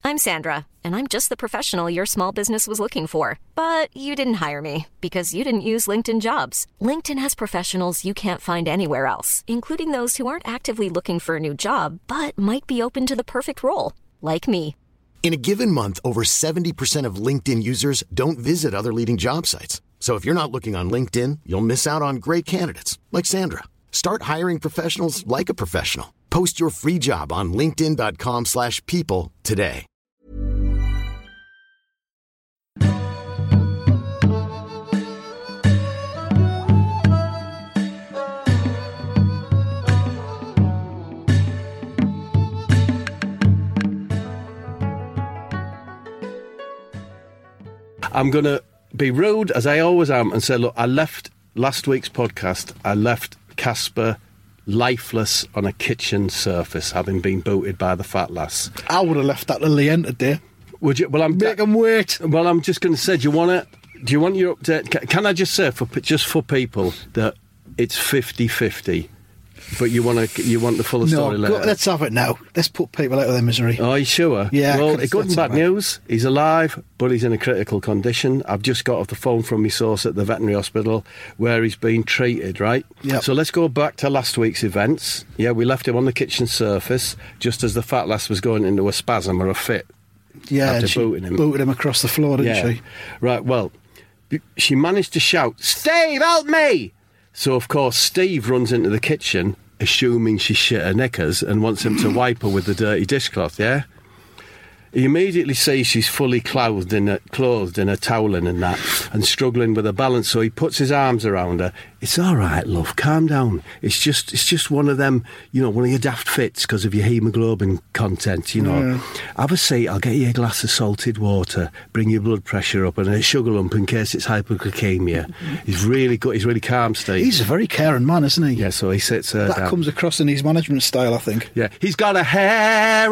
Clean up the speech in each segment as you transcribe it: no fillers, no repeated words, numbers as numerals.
I'm Sandra, and I'm just the professional your small business was looking for. But you didn't hire me because you didn't use LinkedIn Jobs. LinkedIn has professionals you can't find anywhere else, including those who aren't actively looking for a new job, but might be open to the perfect role, like me. In a given month, over 70% of LinkedIn users don't visit other leading job sites. So if you're not looking on LinkedIn, you'll miss out on great candidates like Sandra. Start hiring professionals like a professional. Post your free job on linkedin.com/people today. I'm going to be rude, as I always am, and say, look, I left last week's podcast, I left Casper lifeless on a kitchen surface, having been booted by the fat lass. I would have left that till the end of the day. Would you? Well, Make them wait. Well, I'm just going to say, do you want your update? Can I just say, for people, that it's 50-50, but you want the full story later? Let's have it now. Let's put people out of their misery. Oh, are you sure? Yeah. Well, good and bad news. He's alive, but he's in a critical condition. I've just got off the phone from my source at the veterinary hospital where he's being treated, right? Yep. So let's go back to last week's events. Yeah, we left him on the kitchen surface just as the fat lass was going into a spasm or a fit. Yeah, after she booted him across the floor, didn't she? Right, well, she managed to shout, "Steve, help me!" So, of course, Steve runs into the kitchen, assuming she shit her knickers, and wants him to wipe her with the dirty dishcloth, yeah? He immediately sees she's fully clothed in a toweling and that, and struggling with her balance, so he puts his arms around her. "It's all right, love, calm down. It's just one of them, one of your daft fits because of your haemoglobin content, Yeah. Have a seat, I'll get you a glass of salted water, bring your blood pressure up, and a sugar lump in case it's hypoglycemia." He's really good, he's really calm, Steve. He's a very caring man, isn't he? Yeah, so he sits her down. That comes across in his management style, I think. Yeah, he's got a hair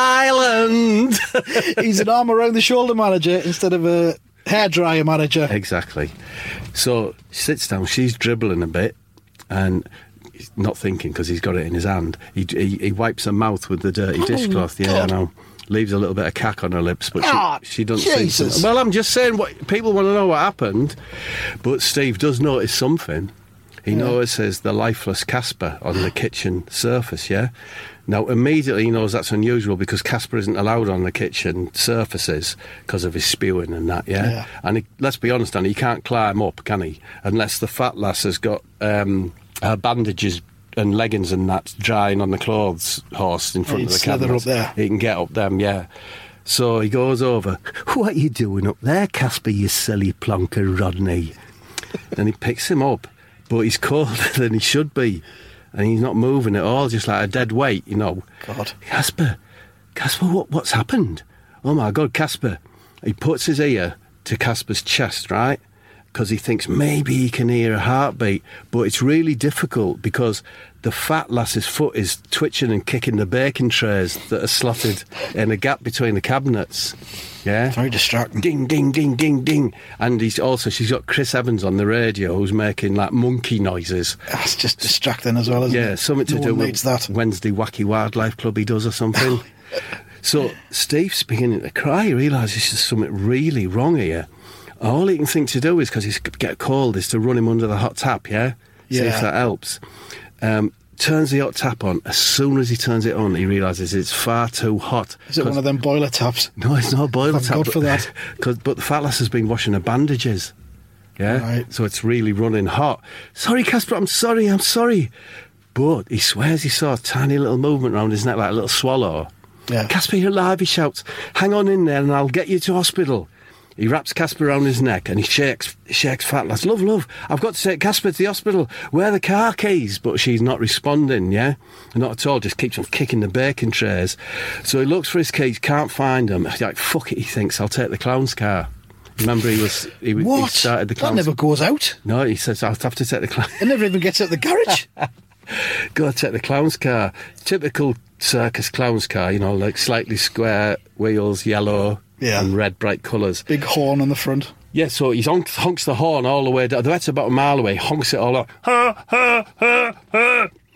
island. He's an arm around the shoulder manager instead of a hairdryer manager. Exactly. So she sits down, she's dribbling a bit, and he's not thinking because he's got it in his hand. He wipes her mouth with the dirty dishcloth. Yeah, I know. Leaves a little bit of cack on her lips, but she doesn't Jesus. think. Well, I'm just saying, what people want to know what happened, but Steve does notice something. He notices the lifeless Casper on the kitchen surface, yeah? Now, immediately he knows that's unusual because Casper isn't allowed on the kitchen surfaces because of his spewing and that, yeah? And let's be honest, Danny, he can't climb up, can he? Unless the fat lass has got her bandages and leggings and that drying on the clothes horse in front of the cabinet. Up there. He can get up them, yeah. So he goes over. "What are you doing up there, Casper, you silly plonker, Rodney?" Then he picks him up, but he's colder than he should be. And he's not moving at all, just like a dead weight, God. Casper, what's happened? Oh my God, Casper. He puts his ear to Casper's chest, right? Because he thinks maybe he can hear a heartbeat. But it's really difficult because the fat lass's foot is twitching and kicking the baking trays that are slotted in a gap between the cabinets. Yeah? Very distracting. Ding, ding, ding, ding, ding. And she's got Chris Evans on the radio who's making like monkey noises. That's just distracting as well, isn't it? Yeah, something to do with that. Wednesday Wacky Wildlife Club he does or something. So Steve's beginning to cry. He realises there's something really wrong here. All he can think to do is, because he's get cold, is to run him under the hot tap, yeah? See if that helps. Turns the hot tap on. As soon as he turns it on, he realises it's far too hot. Is it one of them boiler taps? No, it's not a boiler tap. God for that. But the fat lass has been washing her bandages. Yeah? Right. So it's really running hot. "Sorry, Casper, I'm sorry. But he swears he saw a tiny little movement around his neck, like a little swallow. Yeah. "Casper, you're alive," he shouts. "Hang on in there and I'll get you to hospital." He wraps Casper around his neck and he shakes fat lass. Love, I've got to take Casper to the hospital. Where are the car keys?" But she's not responding, yeah? Not at all, just keeps on kicking the baking trays. So he looks for his keys, can't find them. He's like, fuck it, he thinks, "I'll take the clown's car." Remember, he started the clown's... That never goes out. No, he says, "I'll have to take the clown." It never even gets out the garage. Go take the clown's car. Typical circus clown's car, like slightly square wheels, yellow... Yeah. And red, bright colours. Big horn on the front. Yeah, so he honks the horn all the way down. The vet's about a mile away, honks it all out. Ha, ha, ha, ha.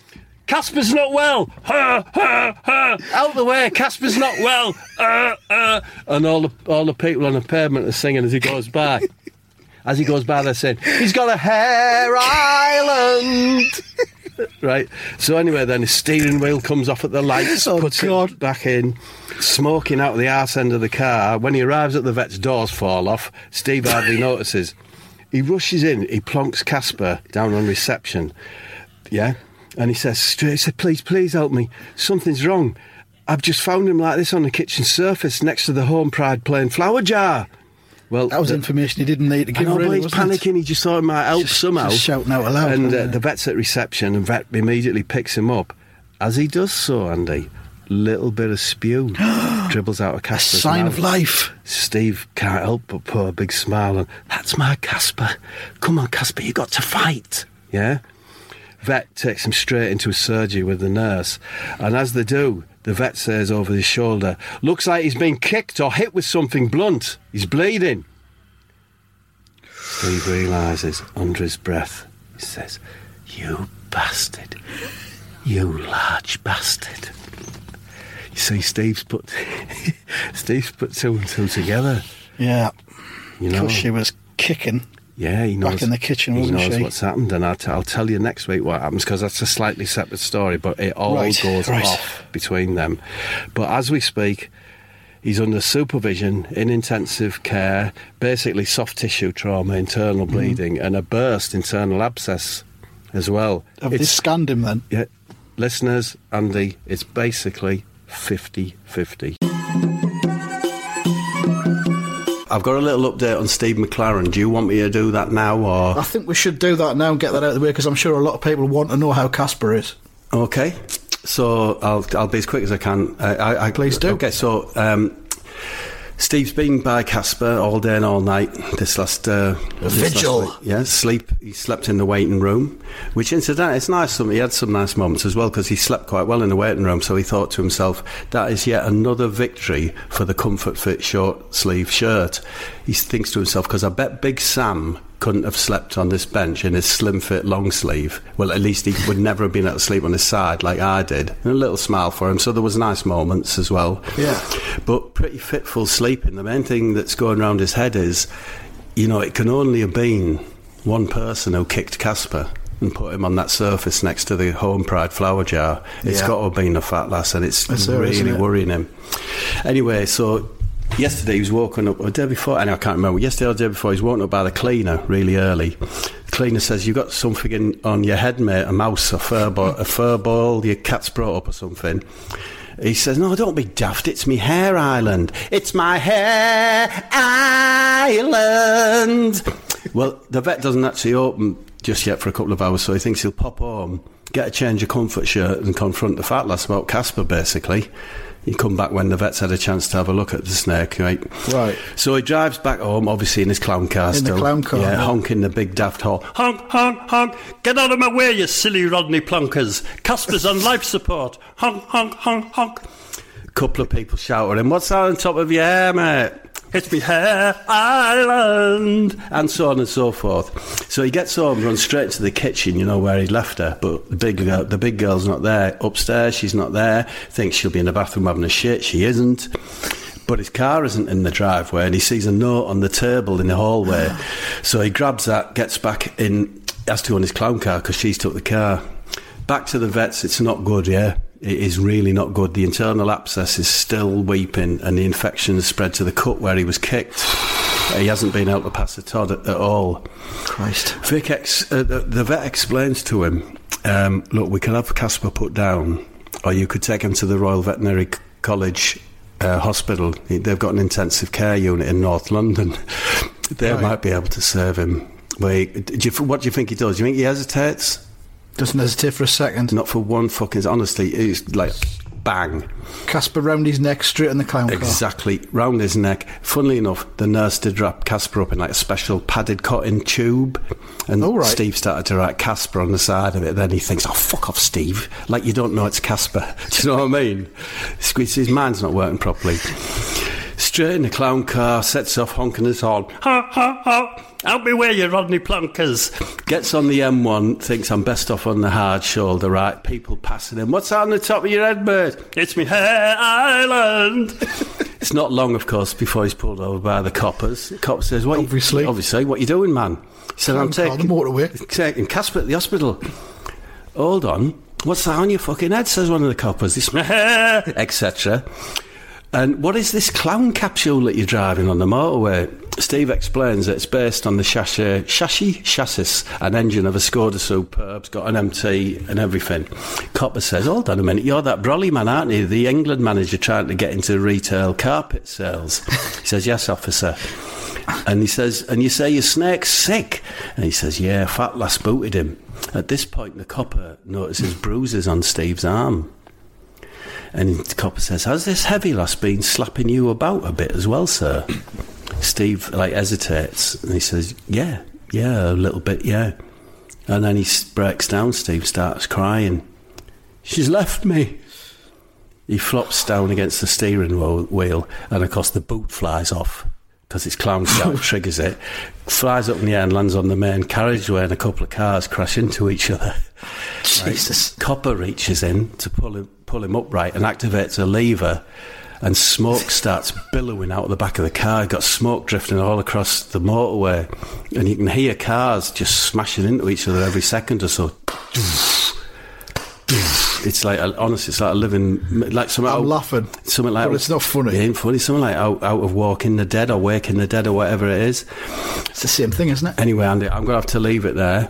Casper's not well. Out the way, Casper's not well. And all the people on the pavement are singing as he goes by. As he goes by, they're saying, he's got a hair island. Right. So anyway, then his steering wheel comes off at the lights, puts it back in, smoking out of the arse end of the car. When he arrives at the vet's, doors fall off. Steve hardly notices. He rushes in, he plonks Casper down on reception. Yeah? And he says, please help me. Something's wrong. I've just found him like this on the kitchen surface next to the Home Pride plain flower jar. Well, that was information he didn't need to give. Really, he's panicking. He just thought it might help somehow. Just shouting out aloud. And the vet's at reception, and vet immediately picks him up. As he does so, Andy, little bit of spew dribbles out of Casper's a sign mouth. of life. Steve can't help but put a big smile on. That's my Casper. Come on, Casper, you got to fight. Yeah. Vet takes him straight into a surgery with the nurse, and as they do, the vet says over his shoulder, looks like he's been kicked or hit with something blunt. He's bleeding. Steve realises under his breath, he says, you bastard. You large bastard. You see, Steve's put two and two together. Yeah. You know, because she was kicking. Yeah, he knows. Back in the kitchen, wasn't she? He knows what's happened, and I'll tell you next week what happens, because that's a slightly separate story, but it all goes off between them. But as we speak, he's under supervision in intensive care, basically soft tissue trauma, internal bleeding, and a burst internal abscess as well. Have they scanned him then? Yeah. Listeners, Andy, it's basically 50-50. I've got a little update on Steve McLaren. Do you want me to do that now, or...? I think we should do that now and get that out of the way, because I'm sure a lot of people want to know how Casper is. Okay, so I'll be as quick as I can. Please do. Okay, so Steve's been by Casper all day and all night this last vigil. Yeah, sleep. He slept in the waiting room, which incidentally, it's nice. He had some nice moments as well, because he slept quite well in the waiting room. So he thought to himself, that is yet another victory for the Comfort Fit short sleeve shirt. He thinks to himself, because I bet Big Sam couldn't have slept on this bench in his slim fit long sleeve. Well, at least he would never have been able to sleep on his side like I did. And a little smile for him, so there was nice moments as well. Yeah. But pretty fitful sleeping. The main thing that's going around his head is, you know, it can only have been one person who kicked Casper and put him on that surface next to the Home Pride flower jar. It's got to have been a fat lass, and it's really worrying him. Anyway, so yesterday he was woken up, or the day before, and I can't remember, yesterday or the day before, he was woken up by the cleaner really early. The cleaner says, you've got something on your head, mate, a mouse, a fur ball, your cat's brought up or something. He says, no, don't be daft, it's me hair island. It's my hair island. Well, the vet doesn't actually open just yet for a couple of hours, so he thinks he'll pop home, get a change of comfort shirt and confront the fat lass about Casper, basically. He'd come back when the vet's had a chance to have a look at the snake, right? Right. So he drives back home, obviously in his clown car still. In the clown car. Yeah, honking the big daft horn. Honk, honk, honk. Get out of my way, you silly Rodney Plonkers. Casper's on life support. Honk, honk, honk, honk. Couple of people shout at him, what's that on top of your hair, mate? It's me hair island, and so on and so forth. So he gets home, runs straight to the kitchen, you know, where he left her. But the big girl's not there. Upstairs, she's not there. Thinks she'll be in the bathroom having a shit. She isn't. But his car isn't in the driveway, and he sees a note on the table in the hallway. So he grabs that, gets back in, has to go in his clown car because she's took the car. Back to the vets, it's not good, yeah. It is really not good. The internal abscess is still weeping, and the infection has spread to the cut where he was kicked. He hasn't been able to pass the Todd at all. Christ. The vet explains to him, look, we can have Casper put down, or you could take him to the Royal Veterinary College Hospital. They've got an intensive care unit in North London. They might be able to save him. What do you think he does? Do you think he hesitates? Doesn't hesitate for a second. Not for one fucking... Honestly, it's like, bang. Casper round his neck, straight in the clown car. Exactly, round his neck. Funnily enough, the nurse did wrap Casper up in like a special padded cotton tube. And Steve started to write Casper on the side of it. Then he thinks, oh, fuck off, Steve. Like you don't know it's Casper. Do you know what I mean? His mind's not working properly. straight in the clown car, sets off honking his horn. Ha, ha, ha. Out me way, you Rodney Plunkers. Gets on the M1, thinks I'm best off on the hard shoulder, right? People passing him. What's that on the top of your head, mate? It's me Hare Island. It's not long, of course, before he's pulled over by the coppers. The cop says, obviously, what you doing, man? He said, I'm taking Casper to the hospital. Hold on. What's that on your fucking head, says one of the coppers. It's my hair, etc. And what is this clown capsule that you're driving on the motorway? Steve explains that it's based on the chassis and engine of a Skoda Superb's, got an MT and everything. Copper says, hold on a minute, you're that Brolly man, aren't you? The England manager trying to get into retail carpet sales. He says, yes, officer. And he says, and you say your snake's sick? And he says, yeah, fat lass booted him. At this point, the copper notices bruises on Steve's arm. And the copper says, has this heavy lass been slapping you about a bit as well, sir? Steve, hesitates, and he says, yeah, a little bit, yeah. And then he breaks down, Steve starts crying. She's left me. He flops down against the steering wheel, and of course the boot flies off, because it's clown shout triggers it, flies up in the air and lands on the main carriageway, and a couple of cars crash into each other. Jesus. Right? Copper reaches in to pull him upright and activates a lever, and smoke starts billowing out of the back of the car. Got smoke drifting all across the motorway, and you can hear cars just smashing into each other every second or so. It's like, honestly, it's like a living, like something. I'm laughing, something like, but it's not funny. It ain't funny. Something like out of Walking the Dead or Waking the Dead or whatever it is. It's the same thing, isn't it? Anyway, Andy, I'm going to have to leave it there.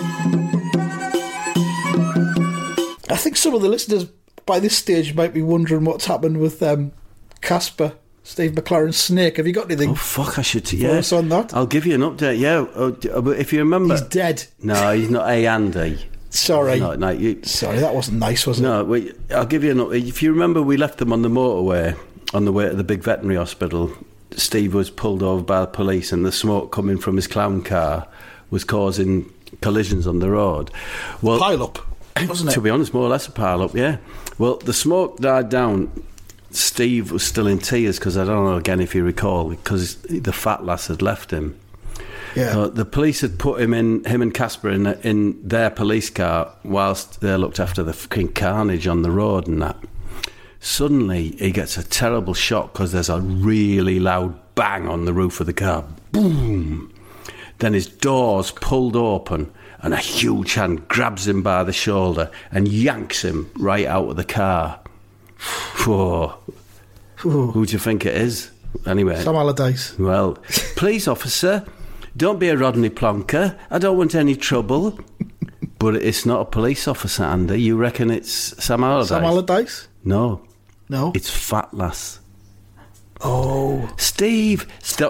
I think some of the listeners by this stage might be wondering what's happened with Casper, Steve McLaren's snake. Have you got anything? Oh, fuck, I should... for us on that? I'll give you an update, yeah. But if you remember... He's dead. No, he's not. Hey, Andy. Sorry. No, sorry, that wasn't nice, was it? No, I'll give you an update. If you remember, we left them on the motorway on the way to the big veterinary hospital. Steve was pulled over by the police, and the smoke coming from his clown car was causing collisions on the road. Well, pile-up, wasn't it? To be honest, more or less a pile-up, yeah. Well, the smoke died down. Steve was still in tears because, I don't know, again, if you recall, because the fat lass had left him. Yeah. The police had put him and Casper in their police car whilst they looked after the fucking carnage on the road and that. Suddenly, he gets a terrible shock because there's a really loud bang on the roof of the car. Boom! Then his door's pulled open and a huge hand grabs him by the shoulder and yanks him right out of the car. Whoa. Who do you think it is? Anyway. Sam Allardyce. Well, please, officer, don't be a Rodney Plonker. I don't want any trouble. But it's not a police officer, Andy. You reckon it's Sam Allardyce? Sam Allardyce? No. No? It's Fat Lass. Oh. Steve,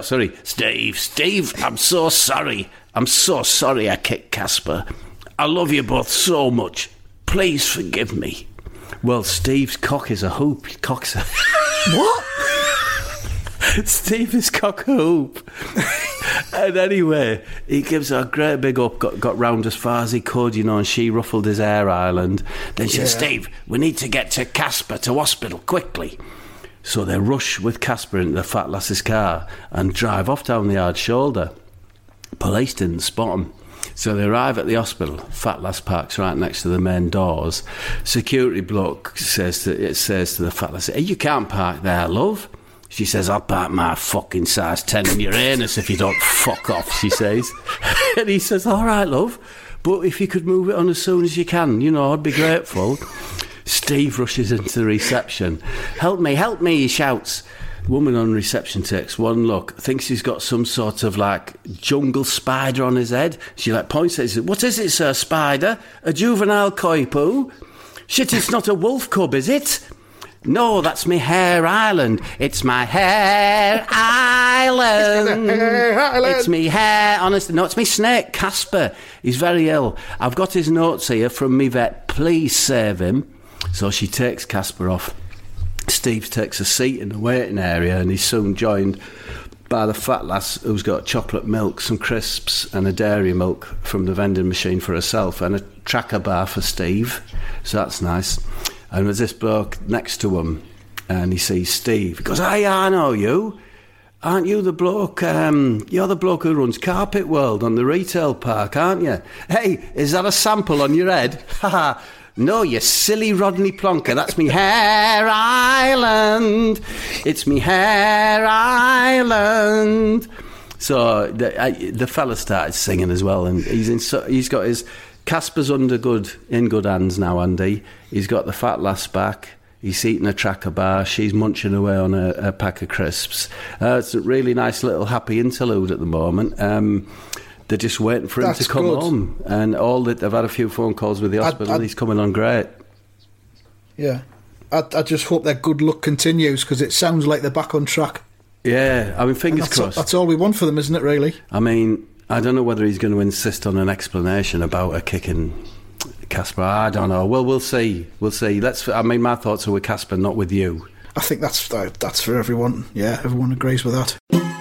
I'm so sorry. I'm so sorry I kicked Casper. I love you both so much. Please forgive me. Well, Steve's cock is a hoop. What? Steve is cock a hoop. And anyway, he gives her a great big up, got round as far as he could, you know, and she ruffled his hair island. Then she said, Steve, we need to get to Casper to hospital quickly. So they rush with Casper into the fat lass's car and drive off down the hard shoulder. Police didn't spot him. So they arrive at the hospital. Fat lass parks right next to the main doors. Security bloke says to the fat lass, hey, you can't park there, love. She says, I'll park my fucking size 10 in your anus if you don't fuck off, she says. And he says, all right, love, but if you could move it on as soon as you can, you know, I'd be grateful. Steve rushes into the reception. Help me, he shouts. The woman on reception takes one look, thinks he's got some sort of, jungle spider on his head. She, points at it, what is it, sir, spider? A juvenile koi poo? Shit, it's not a wolf cub, is it? No, that's me Hare Island. It's my Hare Island. It's me hair, honestly. No, it's me snake, Casper. He's very ill. I've got his notes here from me vet. Please save him. So she takes Casper off. Steve takes a seat in the waiting area, and he's soon joined by the fat lass who's got chocolate milk, some crisps and a dairy milk from the vending machine for herself, and a tracker bar for Steve. So that's nice. And there's this bloke next to him, and he sees Steve. He goes, hey, I know you. aren't you the bloke, you're the bloke who runs Carpet World on the retail park, aren't you? Hey, is that a sample on your head? Haha. No, you silly Rodney Plonker. That's me Hair Island. It's me Hair Island. So the fella started singing as well, and he's got his Casper's in good hands now, Andy. He's got the fat lass back. He's eating a Tracker bar. She's munching away on a pack of crisps. It's a really nice little happy interlude at the moment. They're just waiting for him to come home, and they've had a few phone calls with the hospital. He's coming on great. Yeah, I just hope their good luck continues, because it sounds like they're back on track. Yeah, I mean, fingers crossed. That's all we want for them, isn't it, really? I mean, I don't know whether he's going to insist on an explanation about a kicking Casper. I don't know. Well, we'll see. We'll see. My thoughts are with Casper, not with you. I think that's for everyone. Yeah, everyone agrees with that.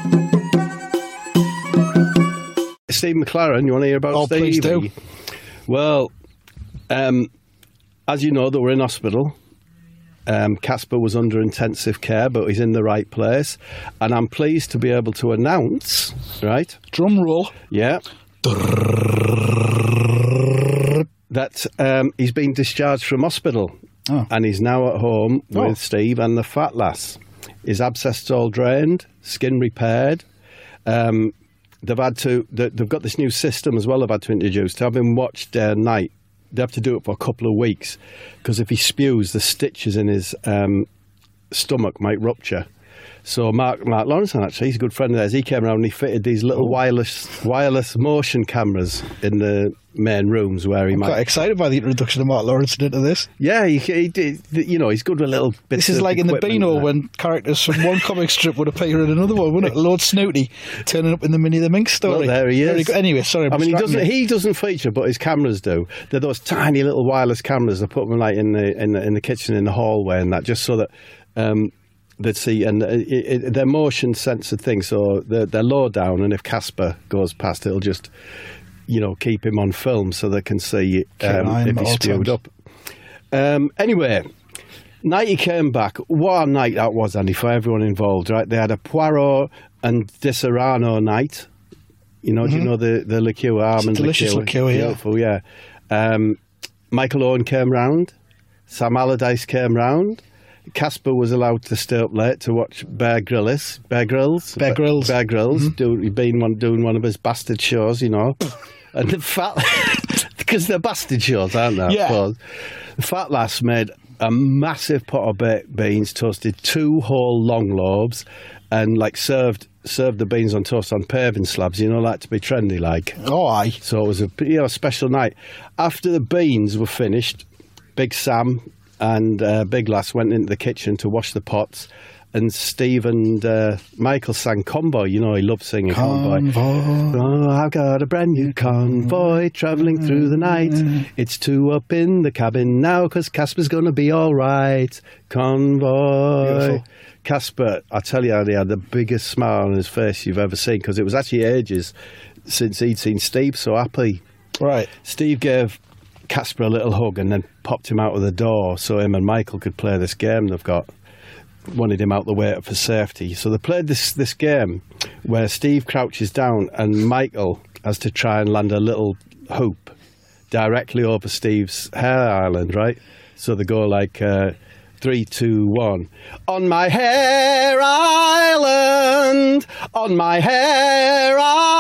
Steve McLaren, you want to hear about Steve? Please do. Well, as you know, they were in hospital. Casper was under intensive care, but he's in the right place. And I'm pleased to be able to announce, right? Drum roll. Yeah. That he's been discharged from hospital. Oh. And he's now at home with Steve and the fat lass. His abscess all drained, skin repaired. They've got this new system as well they've had to introduce to have him watch day and night. They have to do it for a couple of weeks, because if he spews, the stitches in his stomach might rupture. So Mark Lawrence, actually, he's a good friend of theirs. He came around and he fitted these little wireless motion cameras in the main rooms where he might. I'm quite excited by the introduction of Mark Lawrence into this. Yeah, he did. You know, he's good with little bits. This is like in the Beano when characters from one comic strip would appear in another one, wouldn't it? Lord Snooty turning up in the Minnie the Minx story. Well, there he is. Anyway, sorry. He doesn't feature, but his cameras do. They're those tiny little wireless cameras. They put them like in the kitchen, in the hallway, and that, just so that. They'd see, and they're motion censored things, so they're low down, and if Casper goes past, it'll just, keep him on film so they can see if he's spewed up. Anyway, night he came back. What a night that was, Andy, for everyone involved, right? They had a Poirot and Di Serrano night. Do you know the liqueur, almond delicious liqueur, beautiful, yeah. Michael Owen came round. Sam Allardyce came round. Casper was allowed to stay up late to watch Bear Grylls. Mm-hmm. Doing one of his bastard shows, And the fat, because they're bastard shows, aren't they? Yeah. The fat lass made a massive pot of baked beans, toasted 2 whole long lobes, and served the beans on toast on paving slabs. Like to be trendy, like. Oh, aye. So it was a special night. After the beans were finished, Big Sam and Big Lass went into the kitchen to wash the pots, and Steve and Michael sang Convoy. He loved singing Convoy. Oh, I've got a brand new convoy travelling through the night. It's 2 up in the cabin now, because Casper's going to be all right. Convoy. Beautiful. Casper, I tell you, he had the biggest smile on his face you've ever seen, because it was actually ages since he'd seen Steve so happy. Right. Steve gave Casper a little hug and then popped him out of the door so him and Michael could play this game they've got. Wanted him out the way for safety. So they played this game where Steve crouches down and Michael has to try and land a little hoop directly over Steve's hair island, right? So they go 3, 2, 1. On my hair island, on my hair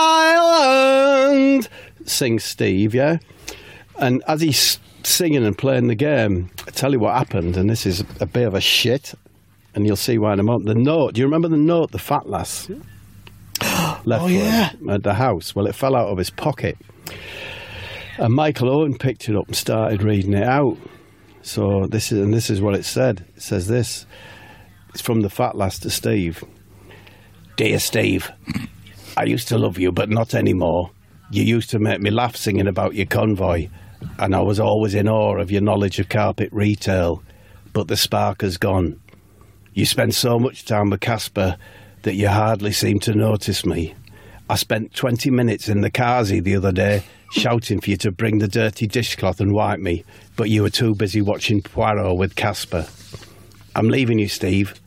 island, sings Steve, yeah? And as he's singing and playing the game, I tell you what happened, and this is a bit of a shit, and you'll see why in a moment. The note, do you remember the note the fat lass left at the house? Well, it fell out of his pocket. And Michael Owen picked it up and started reading it out. So this is what it said. It says this. It's from the fat lass to Steve. Dear Steve, I used to love you, but not anymore. You used to make me laugh singing about your convoy, and I was always in awe of your knowledge of carpet retail, but the spark has gone. You spend so much time with Casper that you hardly seem to notice me. I spent 20 minutes in the Kazi the other day shouting for you to bring the dirty dishcloth and wipe me, but you were too busy watching Poirot with Casper. I'm leaving you, Steve.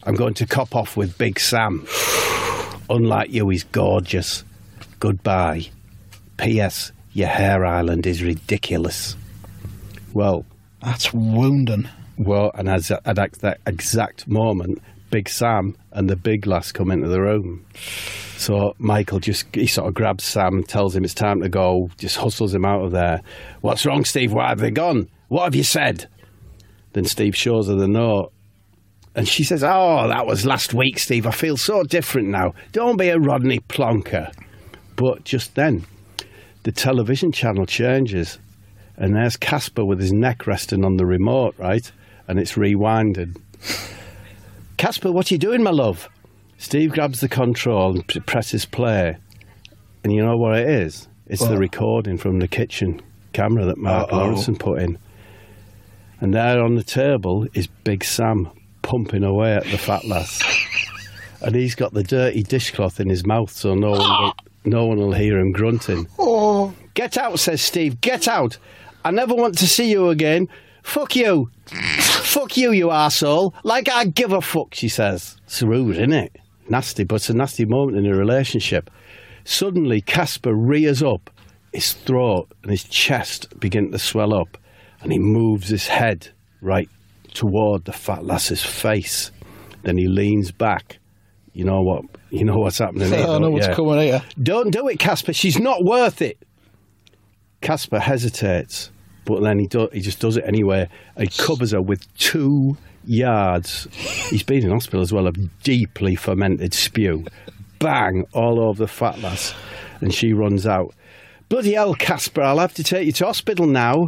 I'm going to cop off with Big Sam. Unlike you, he's gorgeous. Goodbye. P.S. Your hair island is ridiculous. Well, that's wounding. Well, and at that exact moment, Big Sam and the big lass come into the room. So Michael he sort of grabs Sam, tells him it's time to go, just hustles him out of there. What's wrong, Steve? Why have they gone? What have you said? Then Steve shows her the note. And she says, oh, that was last week, Steve. I feel so different now. Don't be a Rodney Plonker. But just then, the television channel changes. And there's Casper with his neck resting on the remote, right? And it's rewinded. Casper, what are you doing, my love? Steve grabs the control and presses play. And you know what it is? It's the recording from the kitchen camera that Mark Lawrenson put in. And there on the table is Big Sam pumping away at the fat lass. And he's got the dirty dishcloth in his mouth so no one will hear him grunting. Oh. Get out, says Steve. Get out. I never want to see you again. Fuck you. Fuck you, you arsehole. Like I give a fuck, she says. It's rude, isn't it? Nasty, but it's a nasty moment in a relationship. Suddenly, Casper rears up. His throat and his chest begin to swell up. And he moves his head right toward the fat lass's face. Then he leans back. You know what's happening here. I know what's coming here. Don't do it, Casper. She's not worth it. Casper hesitates, but then he just does it anyway. He covers her with 2 yards. He's been in hospital as well of deeply fermented spew. Bang, all over the fat lass. And she runs out. Bloody hell, Casper, I'll have to take you to hospital now.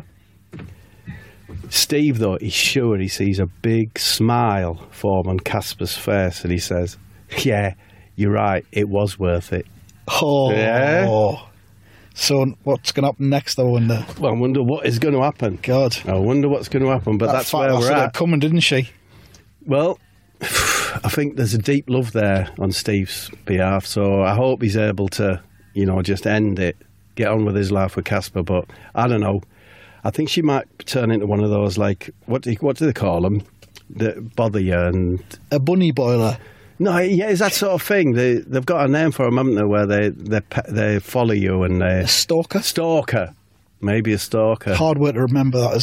Steve, though, he's sure he sees a big smile form on Casper's face, and he says, yeah, you're right, it was worth it. Oh. Yeah? So what's going to happen next, I wonder? Well, I wonder what is going to happen. God. I wonder what's going to happen, but that's where we're at. Coming, didn't she? Well, I think there's a deep love there on Steve's behalf, so I hope he's able to, just end it, get on with his life with Casper, but I don't know. I think she might turn into one of those, like, what do they call them? That bother you and... A bunny boiler. No, yeah, it's that sort of thing. They've got a name for them, haven't they, where they follow you and they... A stalker? Stalker. Maybe a stalker. Hard way to remember that,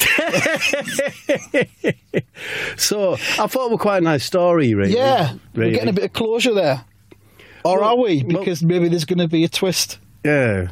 isn't it? So, I thought it was quite a nice story, really. Yeah, we're getting a bit of closure there. Or are we? Because maybe there's going to be a twist. Yeah.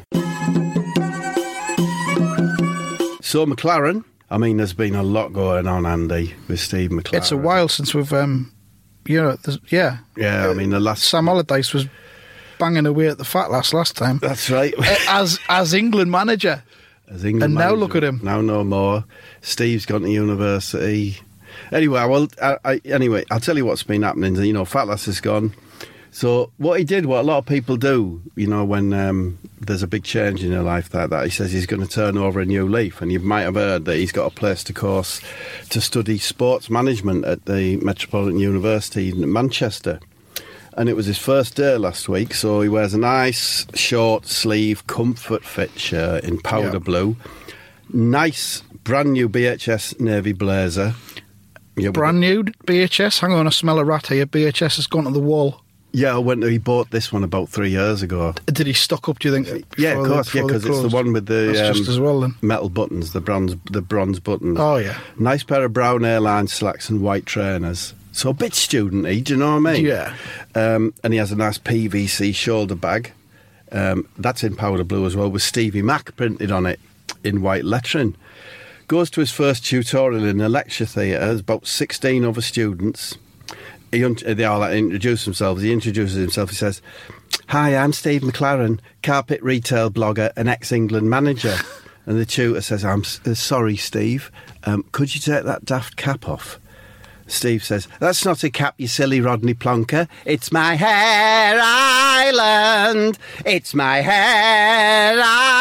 So McLaren, I mean, there's been a lot going on, Andy, with Steve McLaren. It's a while since we've, Yeah, I mean, the last... Sam Allardyce was banging away at the fat lass last time. That's right. As England manager. Now look at him. Now no more. Steve's gone to university. Anyway, I'll tell you what's been happening. Fat lass has gone. So what he did, what a lot of people do, when there's a big change in your life like that, he says he's going to turn over a new leaf. And you might have heard that he's got a place to study sports management at the Metropolitan University in Manchester. And it was his first day last week, so he wears a nice short sleeve comfort fit shirt in powder blue. Nice brand new BHS navy blazer. Brand new BHS? Hang on, I smell a rat here. BHS has gone to the wall. Yeah, he bought this one about 3 years ago. Did he stock up, do you think? Yeah, of course, because it's the one with the just as well, then. Metal buttons, the bronze buttons. Oh, yeah. Nice pair of brown airline slacks and white trainers. So a bit student-y, do you know what I mean? Yeah. And he has a nice PVC shoulder bag. That's in powder blue as well, with Stevie Mac printed on it in white lettering. Goes to his first tutorial in a lecture theatre. There's about 16 other students. They all introduce themselves. He introduces himself. He says, "Hi, I'm Steve McLaren, carpet retail blogger and ex-England manager." And the tutor says, "I'm sorry, Steve. Could you take that daft cap off?" Steve says, "That's not a cap, you silly Rodney Plonker. It's my hair island. It's my hair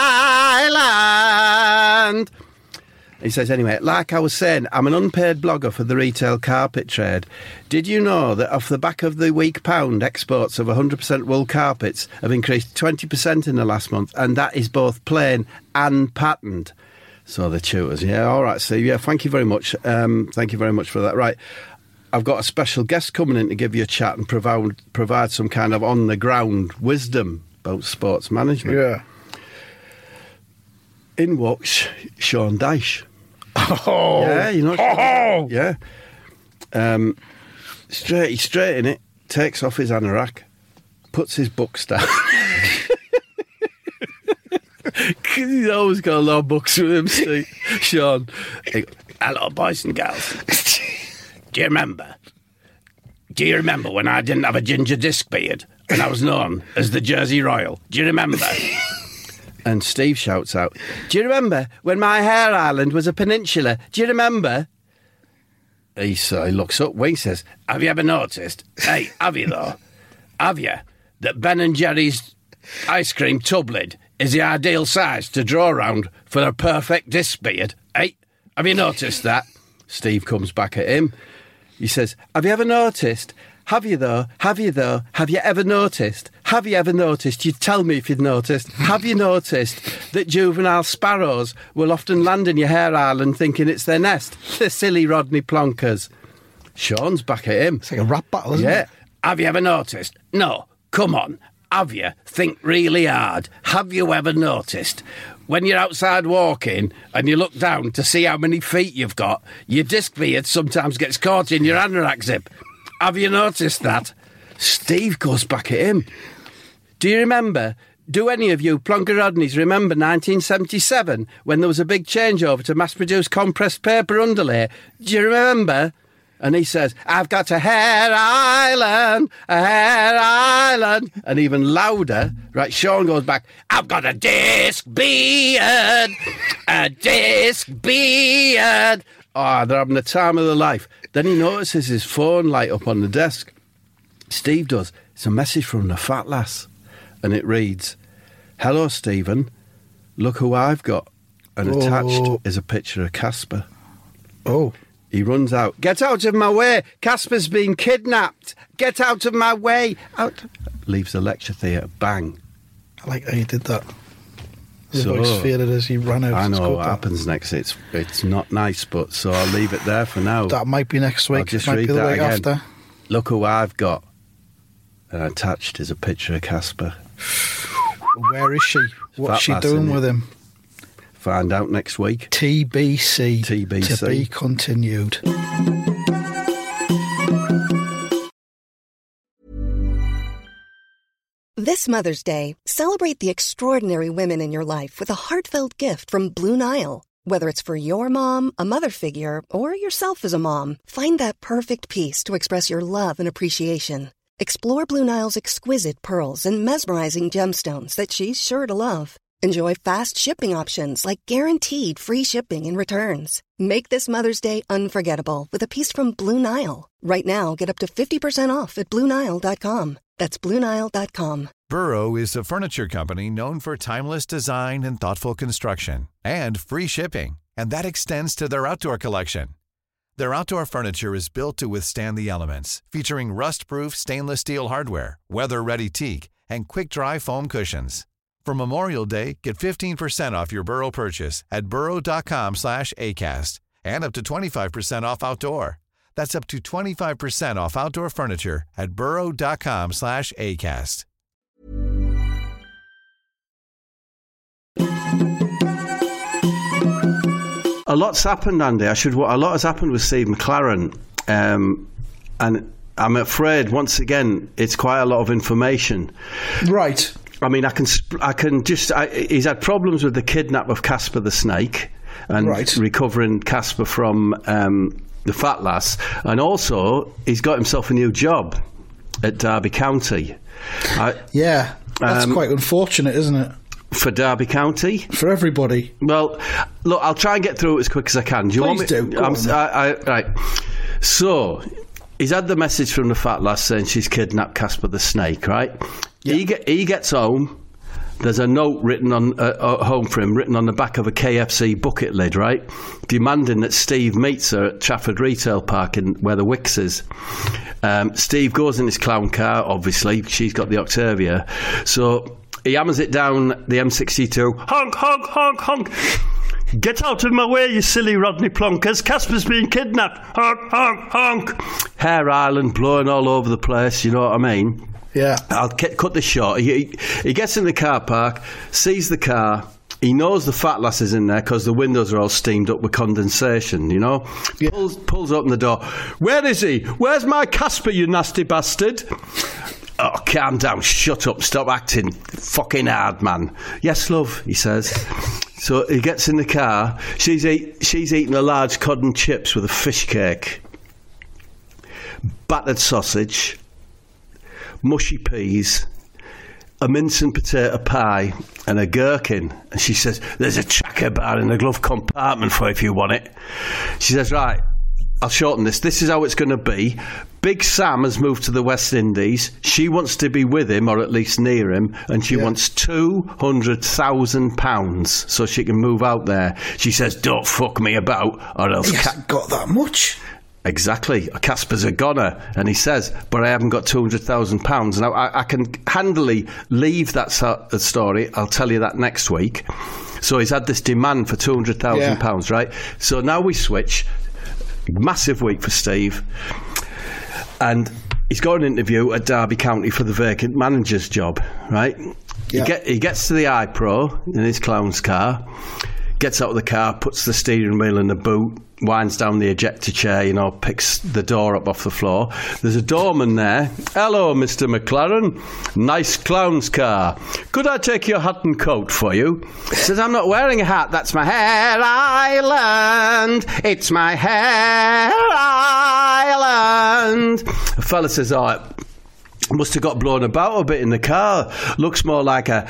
island." He says, anyway, like I was saying, I'm an unpaid blogger for the retail carpet trade. Did you know that off the back of the weak pound, exports of 100% wool carpets have increased 20% in the last month, and that is both plain and patterned? So the tutors, yeah, all right, Steve, yeah, thank you very much. Thank you very much for that. Right, I've got a special guest coming in to give you a chat and provide some kind of on-the-ground wisdom about sports management. Yeah. In walks Sean Dyche. Oh. Yeah, you know. Oh. Yeah. Straight in it, takes off his anorak, puts his books down. Because he's always got a lot of books with him, Steve. Sean. He goes, hello, boys and girls. Do you remember when I didn't have a ginger disc beard and I was known as the Jersey Royal? Do you remember? And Steve shouts out, do you remember when my hair island was a peninsula? Do you remember? He looks up, Wayne says, have you ever noticed, hey, have you though, have you, that Ben & Jerry's ice cream tub lid is the ideal size to draw around for a perfect disc beard? Hey, have you noticed that? Steve comes back at him. He says, have you ever noticed? Have you though? Have you though? Have you ever noticed? Have you ever noticed? You tell me if you've noticed. Have you noticed that juvenile sparrows will often land in your hair island thinking it's their nest? The silly Rodney Plonkers. Sean's back at him. It's like a rap battle, isn't it? Have you ever noticed? No, come on. Have you? Think really hard. Have you ever noticed? When you're outside walking and you look down to see how many feet you've got, your disc beard sometimes gets caught in your anorak zip. Have you noticed that? Steve goes back at him. Do you remember? Do any of you Plonker Rodneys remember 1977 when there was a big changeover to mass-produced compressed paper underlay? Do you remember? And he says, I've got a hair island, and even louder, right, Sean goes back, I've got a disc beard, a disc beard. Oh, they're having the time of their life. Then he notices his phone light up on the desk. Steve does. It's a message from the fat lass. And it reads, hello, Stephen. Look who I've got. And attached is a picture of Casper. Oh. He runs out. Get out of my way. Casper's been kidnapped. Get out of my way. Out. Leaves the lecture theatre. Bang. I like how you did that. The voice faded as he ran out. I know what happens next. It's not nice, but so I'll leave it there for now. That might be next week. I'll just might read be the that week again. after. Look who I've got. And attached is a picture of Casper. Where is she? What's she doing with him? Find out next week. TBC. TBC. To be continued. This Mother's Day, celebrate the extraordinary women in your life with a heartfelt gift from Blue Nile. Whether it's for your mom, a mother figure, or yourself as a mom, find that perfect piece to express your love and appreciation. Explore Blue Nile's exquisite pearls and mesmerizing gemstones that she's sure to love. Enjoy fast shipping options like guaranteed free shipping and returns. Make this Mother's Day unforgettable with a piece from Blue Nile. Right now, get up to 50% off at BlueNile.com. That's BlueNile.com. Burrow is a furniture company known for timeless design and thoughtful construction, and free shipping, and that extends to their outdoor collection. Their outdoor furniture is built to withstand the elements, featuring rust-proof stainless steel hardware, weather-ready teak, and quick-dry foam cushions. For Memorial Day, get 15% off your Burrow purchase at burrow.com/ACAST and up to 25% off outdoor. That's up to 25% off outdoor furniture at burrow.com/ACAST. A lot's happened, Andy. A lot has happened with Steve McClaren. And I'm afraid, once again, it's quite a lot of information. Right. I mean, he's had problems with the kidnap of Casper the snake and recovering Casper from the fat lass. And also, he's got himself a new job at Derby County. That's quite unfortunate, isn't it? For Derby County? For everybody. Well, look, I'll try and get through it as quick as I can. Please do. Right. So, he's had the message from the fat lass saying she's kidnapped Casper the snake, right? Yeah. He gets home. There's a note written on home for him, written on the back of a KFC bucket lid, right? Demanding that Steve meets her at Trafford Retail Park where the Wicks is. Steve goes in his clown car, obviously. She's got the Octavia. So he hammers it down the M62. Honk, honk, honk, honk. Get out of my way, you silly Rodney Plonkers. Casper's been kidnapped. Honk, honk, honk. Hare Island blowing all over the place, you know what I mean? Yeah. I'll cut this short. He gets in the car park, sees the car. He knows the fat lass is in there because the windows are all steamed up with condensation, you know? Yeah. Pulls open the door. Where is he? Where's my Casper, you nasty bastard? Oh, calm down. Shut up. Stop acting fucking hard, man. Yes, love, he says. So he gets in the car. She's eating a large cod and chips with a fish cake, battered sausage, mushy peas, a mince and potato pie, and a gherkin. And she says, there's a tracker bar in the glove compartment for if you want it. She says, right, I'll shorten this. This is how it's going to be. Big Sam has moved to the West Indies. She wants to be with him, or at least near him, and she wants £200,000 so she can move out there. She says, don't fuck me about, or else... He hasn't got that much. Exactly. Casper's a goner. And he says, but I haven't got £200,000. Now, I can handily leave that story. I'll tell you that next week. So he's had this demand for £200,000, right? So now we switch. Massive week for Steve. And he's got an interview at Derby County for the vacant manager's job, right? Yeah. He gets to the iPro in his clown's car, gets out of the car, puts the steering wheel in the boot, winds down the ejector chair, you know, picks the door up off the floor. There's a doorman there. Hello, Mr. McLaren. Nice clown's car. Could I take your hat and coat for you? He says, I'm not wearing a hat. That's my Hare Island. It's my Hare Island. The fella says, oh, must have got blown about a bit in the car. Looks more like a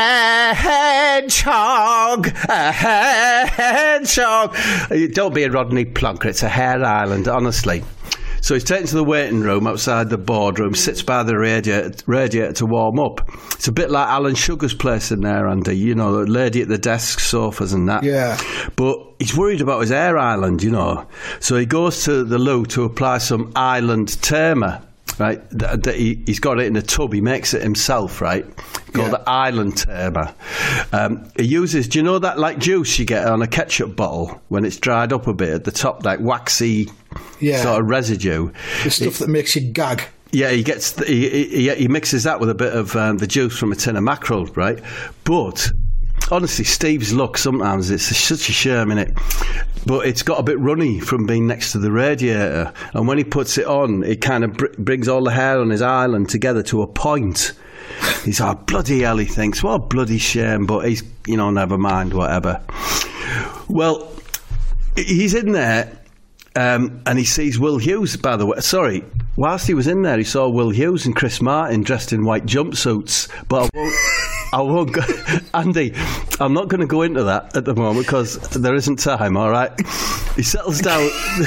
hedgehog. A hedgehog. Don't be a Rodney Plonker. It's a Hare Island, honestly. So he's taken to the waiting room outside the boardroom, sits by the radiator to warm up. It's a bit like Alan Sugar's place in there, Andy. You know, the lady at the desk, sofas and that. Yeah. But he's worried about his Hare Island, you know. So he goes to the loo to apply some island tamer. Right, he's got it in a tub. He makes it himself, right? Called the Island Tamer. He uses, do you know that like juice you get on a ketchup bottle when it's dried up a bit at the top, like waxy sort of residue? The stuff that makes you gag. Yeah, he gets he mixes that with a bit of the juice from a tin of mackerel, right? But honestly, Steve's luck sometimes, it's such a shame, innit? But it's got a bit runny from being next to the radiator. And when he puts it on, it kind of brings all the hair on his island together to a point. He's like, bloody hell, he thinks. What a bloody shame. But he's, you know, never mind, whatever. Well, he's in there. And he sees Will Hughes, by the way. Sorry, whilst he was in there, he saw Will Hughes and Chris Martin dressed in white jumpsuits. But I won't go, Andy, I'm not going to go into that at the moment because there isn't time, all right? He settles down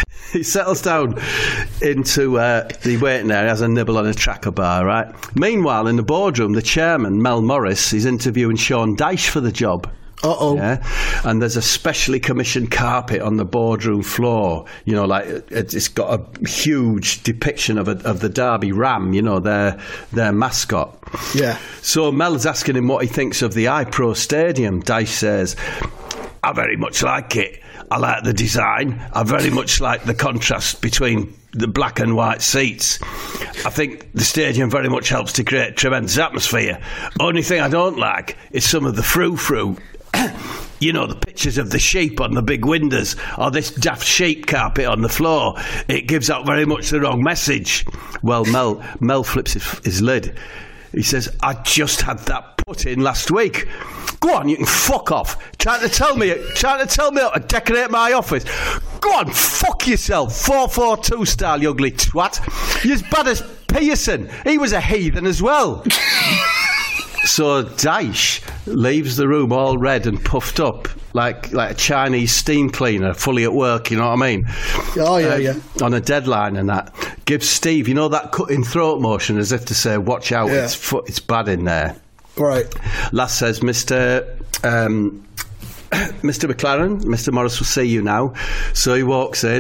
into the waiting area, has a nibble on a tracker bar, right? Meanwhile, in the boardroom, the chairman, Mel Morris, is interviewing Sean Dyche for the job. Uh-oh. Yeah? And there's a specially commissioned carpet on the boardroom floor. You know, like it's got a huge depiction of the Derby Ram, you know, their mascot. Yeah. So Mel's asking him what he thinks of the iPro Stadium. Dyche says, I very much like it. I like the design. I very much like the contrast between the black and white seats. I think the stadium very much helps to create tremendous atmosphere. Only thing I don't like is some of the frou-frou. You know, the pictures of the sheep on the big windows or this daft sheep carpet on the floor. It gives out very much the wrong message. Well, Mel flips his lid. He says, I just had that put in last week. Go on, you can fuck off. Trying to tell me how to decorate my office. Go on, fuck yourself. 442 style, you ugly twat. You're as bad as Pearson. He was a heathen as well. So Dyche leaves the room all red and puffed up, like a Chinese steam cleaner, fully at work, you know what I mean? Oh, yeah. On a deadline and that. Gives Steve, you know, that cutting throat motion as if to say, watch out, it's bad in there. Right. Lass says, Mr. McLaren, Mr. Morris will see you now. So he walks in.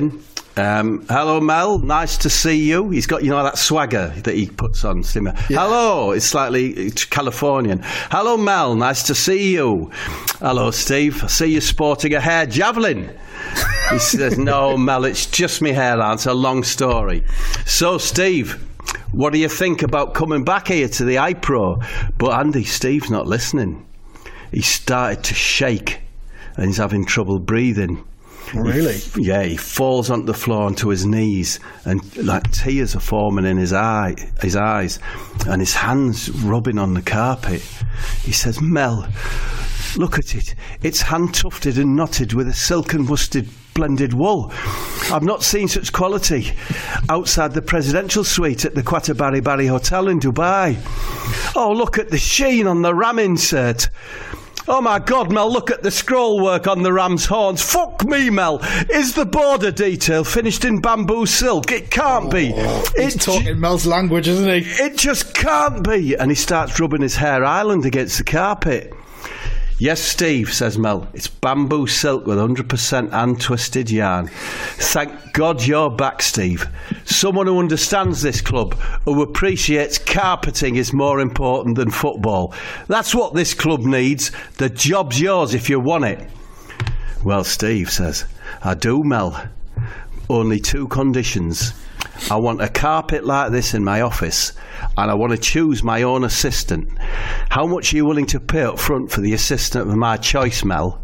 Hello, Mel. Nice to see you. He's got, that swagger that he puts on. Yeah. Hello. It's slightly Californian. Hello, Mel. Nice to see you. Hello, Steve. I see you sporting a hair javelin. He says, no, Mel, it's just me hairline. It's a long story. So, Steve, what do you think about coming back here to the iPro? But Andy, Steve's not listening. He started to shake and he's having trouble breathing. Really? He falls onto the floor onto his knees and like tears are forming in his eyes and his hands rubbing on the carpet. He says, Mel, look at it. It's hand-tufted and knotted with a silk and worsted blended wool. I've not seen such quality outside the presidential suite at the Qatar Bari Hotel in Dubai. Oh, look at the sheen on the ram insert. Oh my God, Mel, look at the scroll work on the ram's horns. Fuck me, Mel. Is the border detail finished in bamboo silk? It can't be. He's talking Mel's language, isn't he? It just can't be. And he starts rubbing his hair island against the carpet. Yes, Steve, says Mel. It's bamboo silk with 100% hand-twisted yarn. Thank God you're back, Steve. Someone who understands this club, who appreciates carpeting is more important than football. That's what this club needs. The job's yours if you want it. Well, Steve says, I do, Mel. Only 2 conditions. I want a carpet like this in my office, and I want to choose my own assistant. How much are you willing to pay up front for the assistant of my choice, Mel?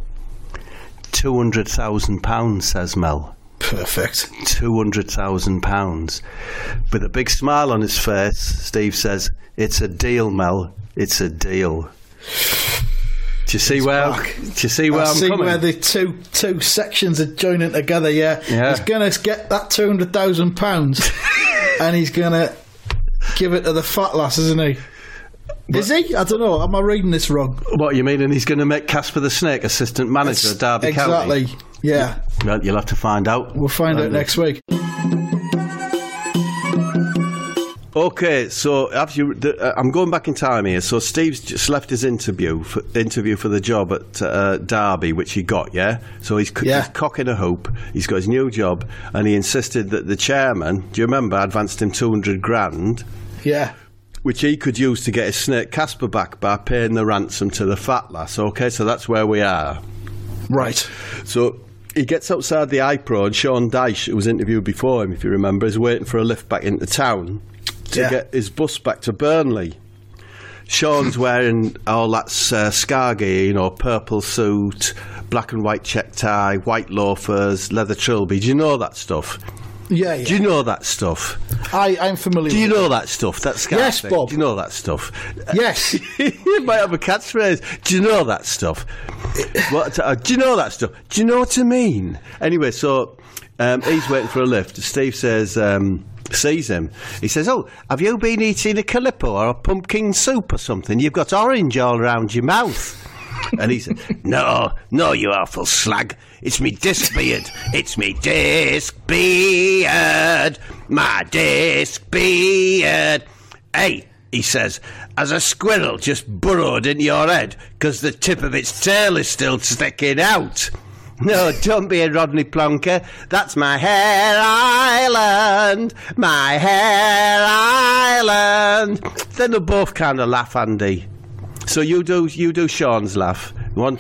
£200,000, says Mel. Perfect. £200,000. With a big smile on his face, Steve says, it's a deal, Mel. It's a deal. Do you see where I'm coming? Where the two sections are joining together, yeah. He's going to get that £200,000 and he's going to give it to the fat lass, isn't he? Is he? I don't know. Am I reading this wrong? What you mean? And he's going to make Casper the Snake assistant manager at Derby County? Exactly, yeah. Well, you'll have to find out. We'll find out next week. Okay, so I'm going back in time here. So Steve's just left his interview for the job at Derby, which he got, yeah? So he's cocking a hoop. He's got his new job, and he insisted that the chairman, do you remember, advanced him $200,000? Yeah. Which he could use to get his snake Casper back by paying the ransom to the fat lass. Okay, so that's where we are. Right. So he gets outside the iPro, and Sean Dyche, who was interviewed before him, if you remember, is waiting for a lift back into town to get his bus back to Burnley. Sean's wearing all that scar gear, purple suit, black and white check tie, white loafers, leather trilby. Do you know that stuff? Yeah. Do you know that stuff? I'm familiar with it. Do you know that stuff? That scar Yes, thing? Bob. Do you know that stuff? Yes. You might have a catchphrase. Do you know that stuff? Do you know that stuff? Do you know what I mean? Anyway, so he's waiting for a lift. Steve says... sees him. He says, oh, have you been eating a Calippo or a pumpkin soup or something? You've got orange all around your mouth. And he said, no, you awful slag. It's me disc beard. It's me disc beard. My disc beard. Hey, he says, has a squirrel just burrowed in your head because the tip of its tail is still sticking out? No, don't be a Rodney Plonker. That's my hair island. My hair island. Then they'll both kind of laugh, Andy. So you do Sean's laugh. One.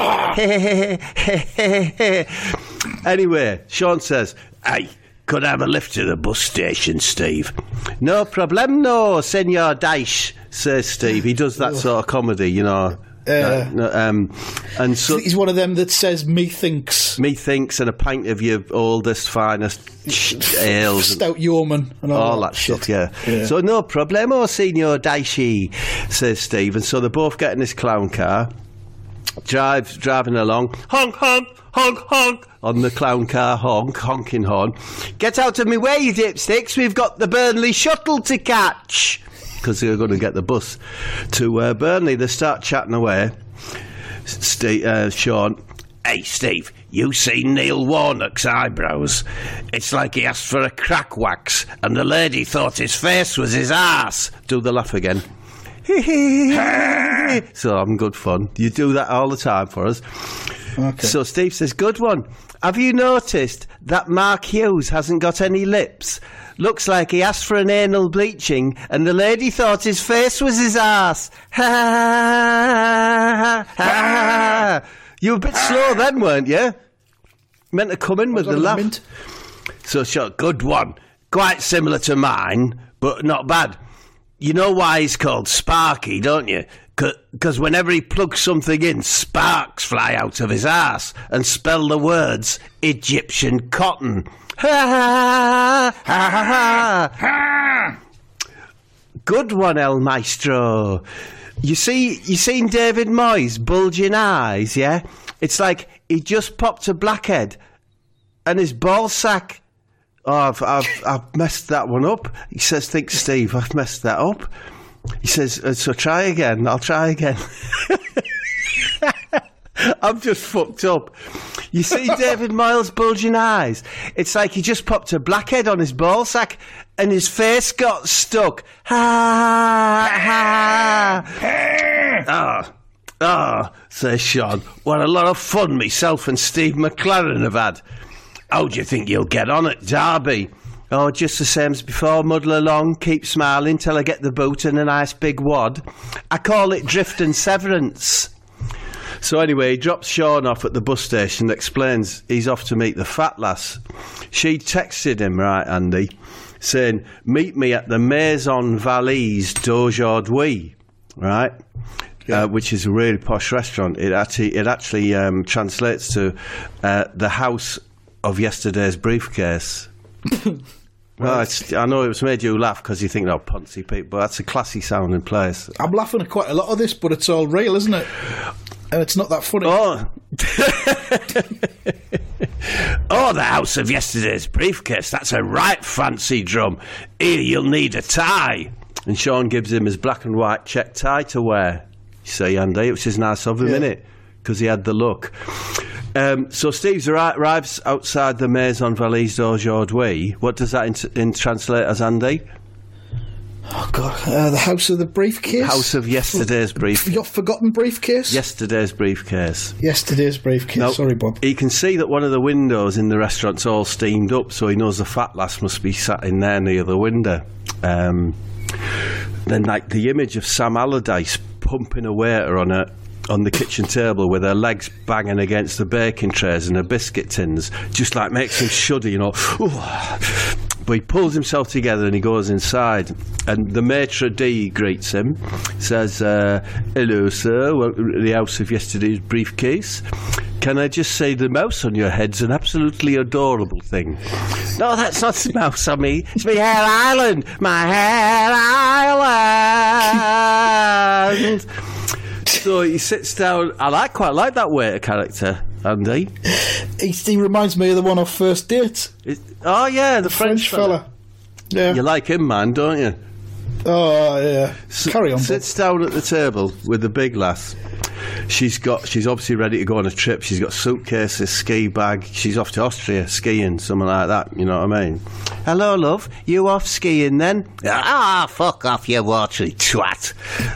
Anyway, Sean says, hey, could I have a lift to the bus station, Steve? No problemo, Senor Dyche, says Steve. He does that sort of comedy, and so he's one of them that says methinks and a pint of your oldest, finest ales, stout yeoman, and all that stuff. Yeah. So no problemo, Senor Dyche, says Steve. And so they're both getting this clown car, driving along, honk honk honk honk on the clown car, honking horn. Get out of me way, you dipsticks! We've got the Burnley shuttle to catch. Because they're going to get the bus to Burnley. They start chatting away. Sean, hey, Steve, you seen Neil Warnock's eyebrows? It's like he asked for a crack wax and the lady thought his face was his arse. Do the laugh again. So I'm good fun. You do that all the time for us. Okay. So Steve says, good one. Have you noticed that Mark Hughes hasn't got any lips? Looks like he asked for an anal bleaching and the lady thought his face was his arse. Ha ha ha ha. You were a bit slow then, weren't you? Meant to come in with the laugh. So sure, good one. Quite similar to mine, but not bad. You know why he's called Sparky, don't you? Because whenever he plugs something in, sparks fly out of his arse and spell the words Egyptian cotton. Ha ha ha ha. Good one, El Maestro. You seen David Moyes' bulging eyes, yeah? It's like he just popped a blackhead and his ball sack. Oh, I've messed that one up. He says, think, Steve, I've messed that up. He says, so try again. I'll try again. I'm just fucked up. You see David Moyes' bulging eyes? It's like he just popped a blackhead on his ball sack and his face got stuck. Ha ha. Says Sean. What a lot of fun myself and Steve McLaren have had. How do you think you'll get on at Derby? Oh, just the same as before. Muddle along, keep smiling till I get the boot and a nice big wad. I call it drift and severance. So anyway, he drops Sean off at the bus station and explains he's off to meet the fat lass. She texted him, right, Andy, saying, meet me at the Maison Valise d'Aujourd'hui, right? Yeah. Which is a really posh restaurant. It actually translates to the house of yesterday's briefcase. Well, I know it was made you laugh because you think, oh, Ponzi people, but that's a classy sounding place. I'm laughing at quite a lot of this, but it's all real, isn't it? And it's not that funny. Oh, oh, the house of yesterday's briefcase. That's a right fancy drum. Here, you'll need a tie. And Sean gives him his black and white check tie to wear. You see, Andy, which is nice of him, innit? Because he had the look. So Steve arrives outside the Maison Valise d'Aujourd'hui. What does that translate as, Andy? Oh, God. The house of the briefcase? House of yesterday's briefcase. Your forgotten briefcase? Yesterday's briefcase. Yesterday's briefcase. Now, sorry, Bob. He can see that one of the windows in the restaurant's all steamed up, so he knows the fat lass must be sat in there near the window. Then, like, the image of Sam Allardyce pumping a waiter on the kitchen table with her legs banging against the baking trays and her biscuit tins just like makes him shudder, you know. But he pulls himself together and he goes inside, and the maitre d' greets him, says, hello sir, welcome to the house of yesterday's briefcase. Can I just say the mouse on your head's an absolutely adorable thing? No, that's not the mouse on me. It's my hair island. My hair island. So he sits down. I quite like that waiter character, Andy. He reminds me of the one off First Date. Oh, yeah, the French fella. Yeah. You like him, man, don't you? Oh, yeah. Carry on. Sits down at the table with the big lass. She's obviously ready to go on a trip. She's got suitcases, ski bag. She's off to Austria skiing, something like that. You know what I mean? Hello, love. You off skiing then? Ah, fuck off, you watery twat.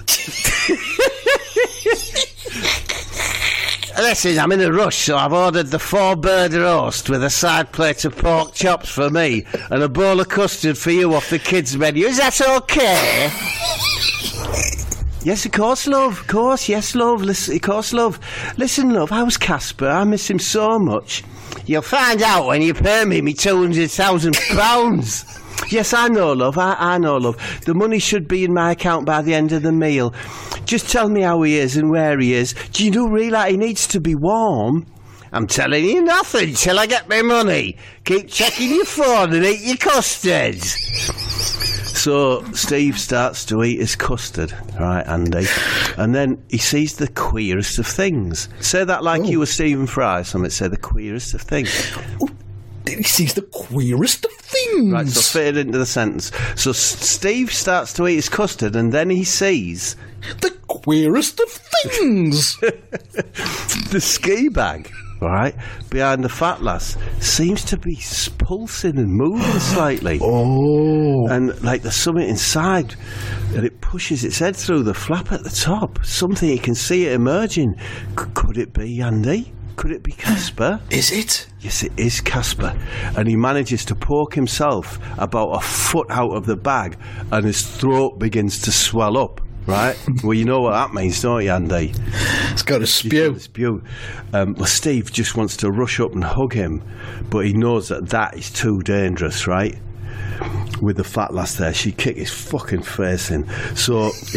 Listen, I'm in a rush, so I've ordered the 4-bird roast with a side plate of pork chops for me and a bowl of custard for you off the kids' menu. Is that okay? Yes, of course, love. Of course, yes, love. Listen, of course, love. Listen, love, how's Casper? I miss him so much. You'll find out when you pay me £200,000. Yes, I know, love. I know, love. The money should be in my account by the end of the meal. Just tell me how he is and where he is. Do you realise he needs to be warm? I'm telling you nothing till I get my money. Keep checking your phone and eat your custard. So Steve starts to eat his custard, right, Andy? And then he sees the queerest of things. Say that like you were Stephen Fry, something. Say the queerest of things. He sees the queerest of things. Right, so fit it into the sentence. So Steve starts to eat his custard and then he sees... the queerest of things. The ski bag, right, behind the fat lass seems to be pulsing and moving slightly. Oh. And like there's something inside and it pushes its head through the flap at the top. Something you can see it emerging. Could it be, Andy? Could it be Casper? Is it? Yes, it is Casper. And he manages to poke himself about a foot out of the bag, and his throat begins to swell up, right? Well, you know what that means, don't you, Andy? It's got to spew. Well, Steve just wants to rush up and hug him, but he knows that is too dangerous, right? With the fat lass there, she kicked his fucking face in. So he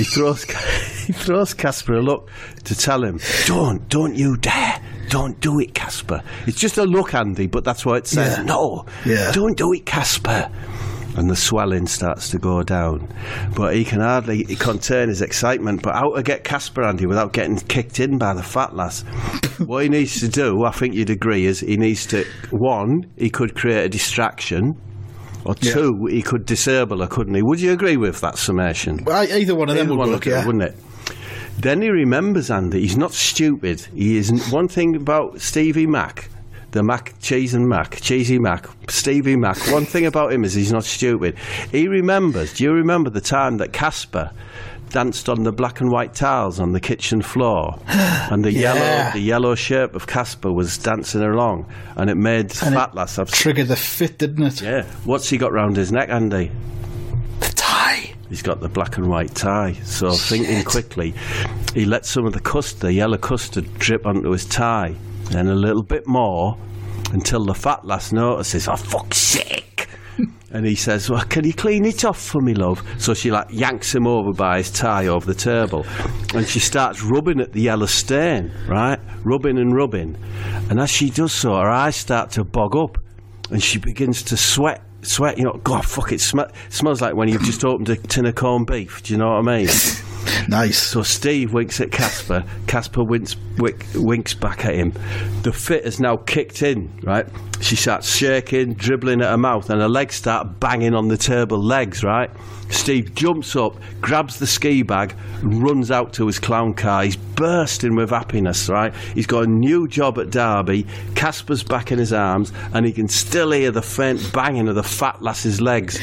throws Casper a look to tell him, don't you dare. Don't do it, Casper. It's just a look, Andy, but that's what it says. Yeah. No, don't do it, Casper. And the swelling starts to go down. But he can hardly contain his excitement. But how to get Casper, Andy, without getting kicked in by the fat lass? What he needs to do, I think you'd agree, is he needs to, one, he could create a distraction, or two, he could disable her, couldn't he? Would you agree with that summation? Well, either one of them would work, wouldn't it? Then he remembers, Andy, he's not stupid. He isn't. One thing about Stevie Mac, the Cheesy Mac, Stevie Mac, one thing about him is he's not stupid. He remembers, do you remember the time that Casper danced on the black and white tiles on the kitchen floor, and the yellow shape of Casper was dancing along, and it made fat lass triggered the fit, didn't it? Yeah. What's he got round his neck, Andy? The tie. He's got the black and white tie. So thinking quickly, he let some of the yellow custard drip onto his tie, then a little bit more, until the fat lass notices, oh, fuck's sake. And he says, well, can you clean it off for me, love? So she yanks him over by his tie over the table, and she starts rubbing at the yellow stain, right? Rubbing. And as she does so, her eyes start to bog up, and she begins to sweat, God, fuck, it smells like when you've just opened a tin of corned beef, do you know what I mean? Nice. So Steve winks at Casper. Casper winks back at him. The fit has now kicked in, right? She starts shaking, dribbling at her mouth, and her legs start banging on the table legs, right? Steve jumps up, grabs the ski bag, and runs out to his clown car. He's bursting with happiness, right? He's got a new job at Derby. Casper's back in his arms, and he can still hear the faint banging of the fat lass's legs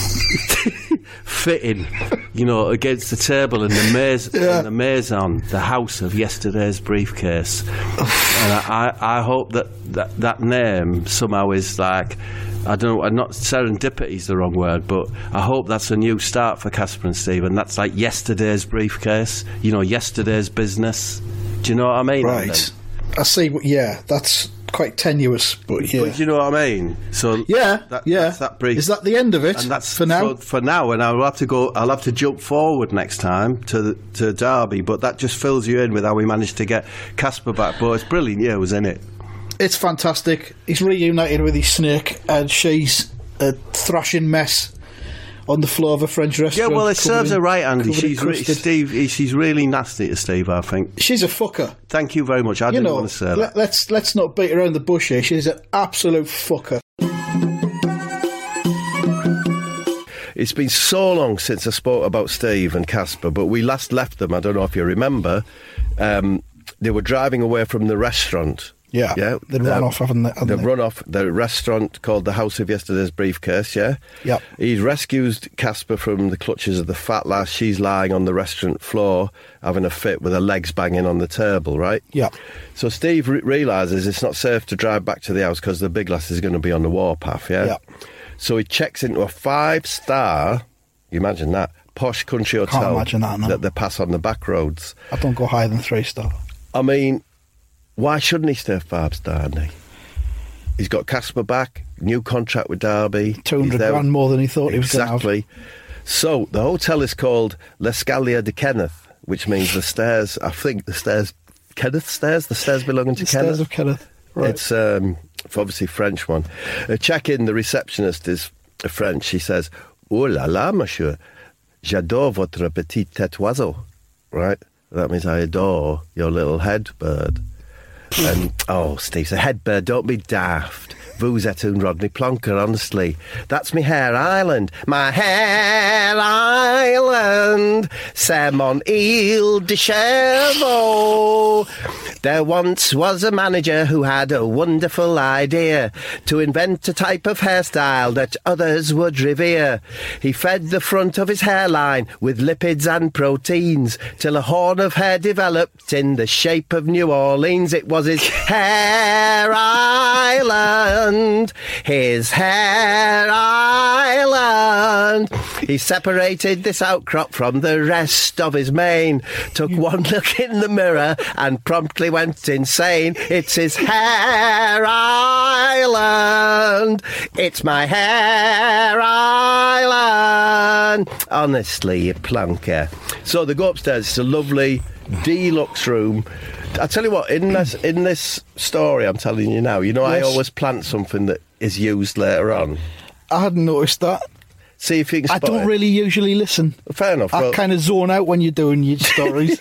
fitting, against the table in the maison, the house of yesterday's briefcase. And I hope that name somehow is like, I don't know, not serendipity is the wrong word, but I hope that's a new start for Casper and Steve, and that's like yesterday's briefcase, yesterday's business. Do you know what I mean? Right. I see. That's quite tenuous, but But you know what I mean? So that's that brief. Is that the end of it? And that's for now. So for now, and I'll have to jump forward next time to Derby. But that just fills you in with how we managed to get Casper back. But it's brilliant news, isn't it? It's fantastic. He's reunited with his snake, and she's a thrashing mess on the floor of a French restaurant. Yeah, well, it serves her right, Andy. She's really nasty to Steve, I think. She's a fucker. Thank you very much. I didn't want to say that. Let's not beat around the bush here. She's an absolute fucker. It's been so long since I spoke about Steve and Casper, but we last left them, I don't know if you remember, they were driving away from the restaurant. Yeah, they'd run off, haven't they? They've run off the restaurant called the House of Yesterday's Briefcase, yeah? Yeah. He rescues Casper from the clutches of the fat lass. She's lying on the restaurant floor, having a fit with her legs banging on the table, right? Yeah. So Steve realises it's not safe to drive back to the house because the big lass is going to be on the warpath, yeah? Yeah. So he checks into a 5-star, you imagine that, posh country hotel. Can't imagine that, no. That they pass on the back roads. I don't go higher than 3-star. I mean, why shouldn't he stay 5-star, Andy? He's got Casper back, new contract with Derby. 200 grand more than he thought he was going to have. Exactly. So the hotel is called L'Escalier de Kenneth, which means the stairs, I think the stairs, Kenneth stairs? The stairs belonging to Kenneth? Stairs of Kenneth, right. It's obviously French one. Check-in, the receptionist is French. She says, "Oh la la, monsieur, j'adore votre petite tête oiseau." Right? That means I adore your little head bird. And, Steve, a head bird, don't be daft. Vous êtes un Rodney Plonker, honestly. That's me hair island. My hair island. C'est mon île de chevaux. There once was a manager who had a wonderful idea to invent a type of hairstyle that others would revere. He fed the front of his hairline with lipids and proteins till a horn of hair developed in the shape of New Orleans. It was his hair island, his hair island. He separated this outcrop from the rest of his mane, took one look in the mirror and promptly went insane. It's his hair island, it's my hair island. Honestly, you plonker. So they go upstairs. It's a lovely deluxe room. I tell you what, in this story I'm telling you now, you know, yes. I always plant something that is used later on. I hadn't noticed that. See if you can spot I don't really usually listen. Fair enough. I kind of zone out when you're doing your stories.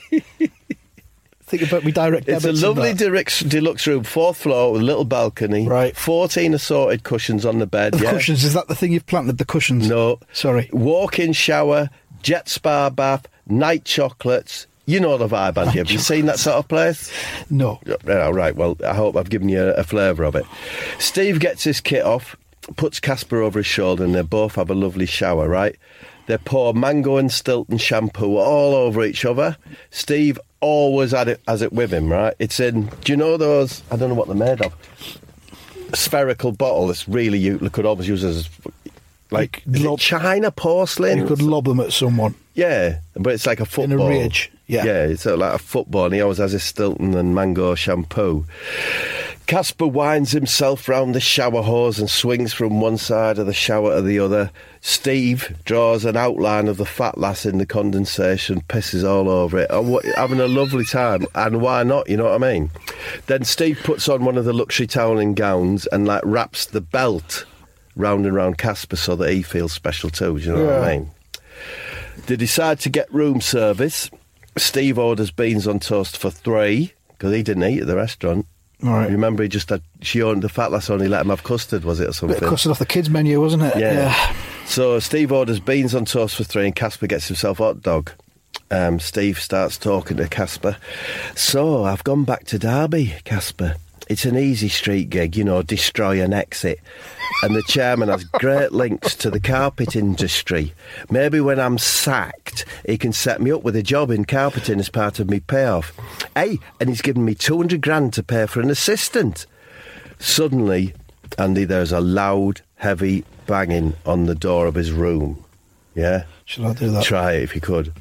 Think about me direct debits. It's a lovely deluxe room, 4th floor with a little balcony. Right. 14 assorted cushions on the bed. The cushions, is that the thing you've planted, the cushions? No. Sorry. Walk-in shower, jet spa bath, night chocolates. You know the vibe, Andy. Have you seen that sort of place? No. Oh, right, well, I hope I've given you a flavour of it. Steve gets his kit off, puts Casper over his shoulder, and they both have a lovely shower, right? They pour Mango and Stilton shampoo all over each other. Steve always has it with him, right? It's in, do you know those, I don't know what they're made of, a spherical bottle that's really, you could always use as, like, china, porcelain? You could lob them at someone. Yeah, but it's like a football. In a rage, yeah. Yeah, it's like a football, and he always has his Stilton and Mango shampoo. Casper winds himself round the shower hose and swings from one side of the shower to the other. Steve draws an outline of the fat lass in the condensation, pisses all over it. Having a lovely time, and why not, you know what I mean? Then Steve puts on one of the luxury toweling gowns and, like, wraps the belt round and round Casper so that he feels special too, do you know what I mean? They decide to get room service. Steve orders beans on toast for 3, because he didn't eat at the restaurant. All right. Remember, the fat lass only let him have custard, was it, or something? Bit of custard off the kids' menu, wasn't it? Yeah. So Steve orders beans on toast for 3 and Casper gets himself a hot dog. Steve starts talking to Casper. So, I've gone back to Derby, Casper. It's an easy street gig, you know, destroy and exit. And the chairman has great links to the carpet industry. Maybe when I'm sacked, he can set me up with a job in carpeting as part of me payoff. Hey, and he's given me 200 grand to pay for an assistant. Suddenly, Andy, there's a loud, heavy banging on the door of his room. Yeah? Should I do that? Try it if you could.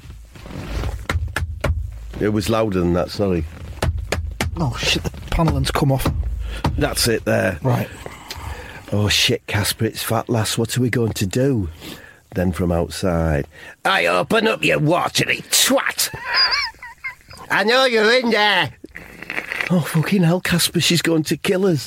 It was louder than that, sorry. Oh, shit, the panelling's come off. That's it there. Right. Oh, shit, Casper, it's fat lass. What are we going to do? Then from outside, I open up, you watery twat. I know you're in there. Oh, fucking hell, Casper, she's going to kill us.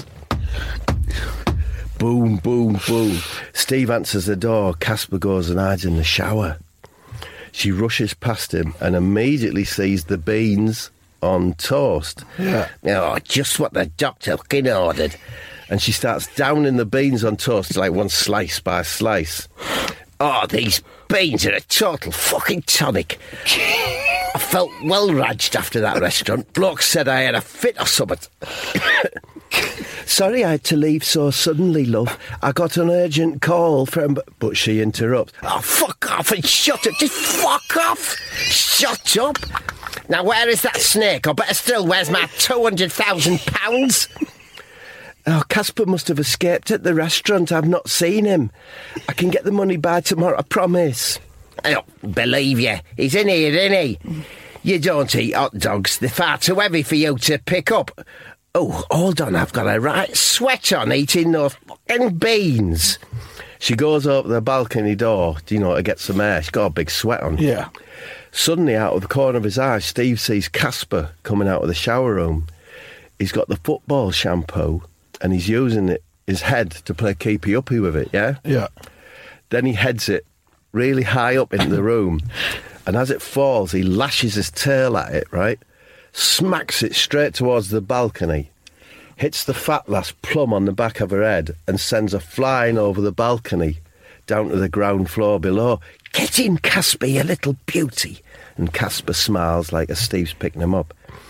Boom, boom, boom. Steve answers the door. Casper goes and hides in the shower. She rushes past him and immediately sees the beans on toast. Yeah. Oh, just what the doctor fucking ordered. And she starts downing the beans on toast like one slice by slice. Oh, these beans are a total fucking tonic. I felt well raged after that restaurant. Bloke said I had a fit or something. Sorry I had to leave so suddenly, love. I got an urgent call from... But she interrupts. Oh, fuck off and shut up. Just fuck off. Shut up. Now, where is that snake? Or better still, where's my £200,000? Oh, Casper must have escaped at the restaurant. I've not seen him. I can get the money by tomorrow, I promise. I don't believe you. He's in here, isn't he? You don't eat hot dogs. They're far too heavy for you to pick up. Oh, hold on, I've got a right sweat on eating those fucking beans. She goes over the balcony door, to get some air. She's got a big sweat on. Yeah. Suddenly, out of the corner of his eye, Steve sees Casper coming out of the shower room. He's got the football shampoo and he's using his head to play keepy-uppy with it, yeah? Yeah. Then he heads it really high up into the room, and as it falls, he lashes his tail at it, right? Smacks it straight towards the balcony, hits the fat lass plumb on the back of her head, and sends her flying over the balcony down to the ground floor below. Get in, Casper, you little beauty. And Casper smiles like as Steve's picking him up.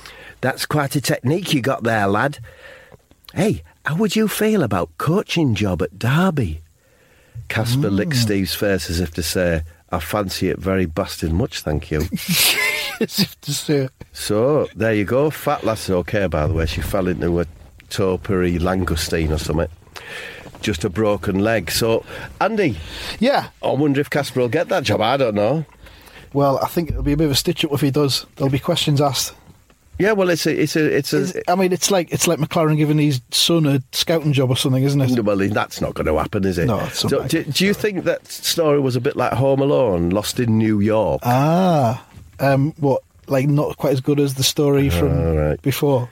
That's quite a technique you got there, lad. Hey, how would you feel about coaching job at Derby? Casper licked Steve's face as if to say, I fancy it very bastard much, thank you. As if to say. So, there you go. Fat lass is okay, by the way. She fell into a topiary langoustine or something. Just a broken leg. So, Andy. Yeah. I wonder if Casper will get that job. I don't know. Well, I think it'll be a bit of a stitch-up if he does. There'll be questions asked. Yeah, well, it's a. I mean, it's like McLaren giving his son a scouting job or something, isn't it? Well, that's not going to happen, is it? No, it's so, do you think that story was a bit like Home Alone, Lost in New York? What? Like not quite as good as the story from before.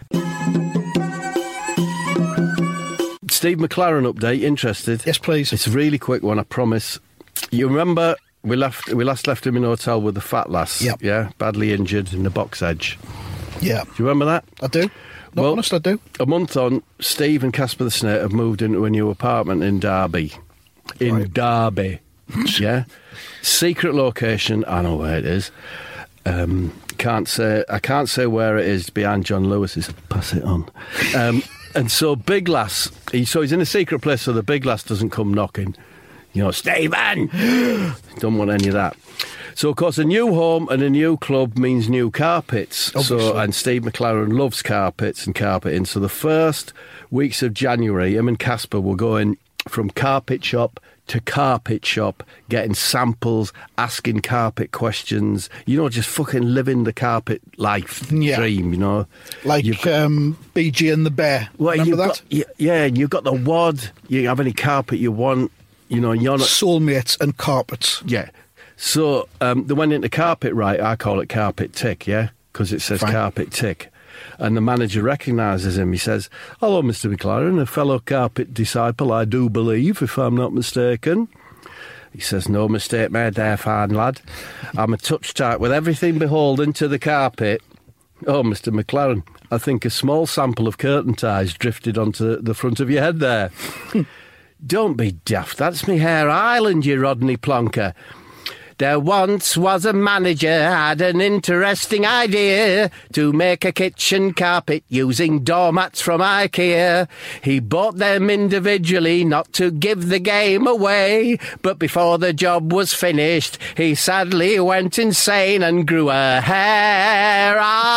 Steve McLaren update. Interested? Yes, please. It's a really quick one, I promise. You remember we last left him in a hotel with the fat lass? Yep. Yeah, badly injured in the box edge. Yeah. Do you remember that? I do. No, honest, I do. A month on, Steve and Casper the Snake have moved into a new apartment in Derby. Derby. Yeah. Secret location. I know where it is. I can't say where it is. Behind John Lewis's. Pass it on. And so Big Lass. He's in a secret place, so the Big Lass doesn't come knocking. You know, Stephen. Don't want any of that. So, of course, a new home and a new club means new carpets. Obviously. And Steve McLaren loves carpets and carpeting. So the first weeks of January, him and Casper were going from carpet shop to carpet shop, getting samples, asking carpet questions. You know, just fucking living the carpet life dream, you know. Like BG and the Bear. Well, remember that? And you've got the wad. You have any carpet you want. You know, you're not... Soulmates and carpets. Yeah. So they went into carpet right. I call it carpet tick, yeah, because it says carpet tick. And the manager recognises him. He says, hello, Mr. McLaren, a fellow carpet disciple, I do believe, if I'm not mistaken. He says, no mistake made there, fine lad. I'm a touch tight with everything beholden to the carpet. Oh, Mr. McLaren, I think a small sample of curtain ties drifted onto the front of your head there. Don't be daft, that's me hair island, you Rodney Plonker. There once was a manager had an interesting idea to make a kitchen carpet using doormats from IKEA. He bought them individually not to give the game away, but before the job was finished, he sadly went insane and grew a hair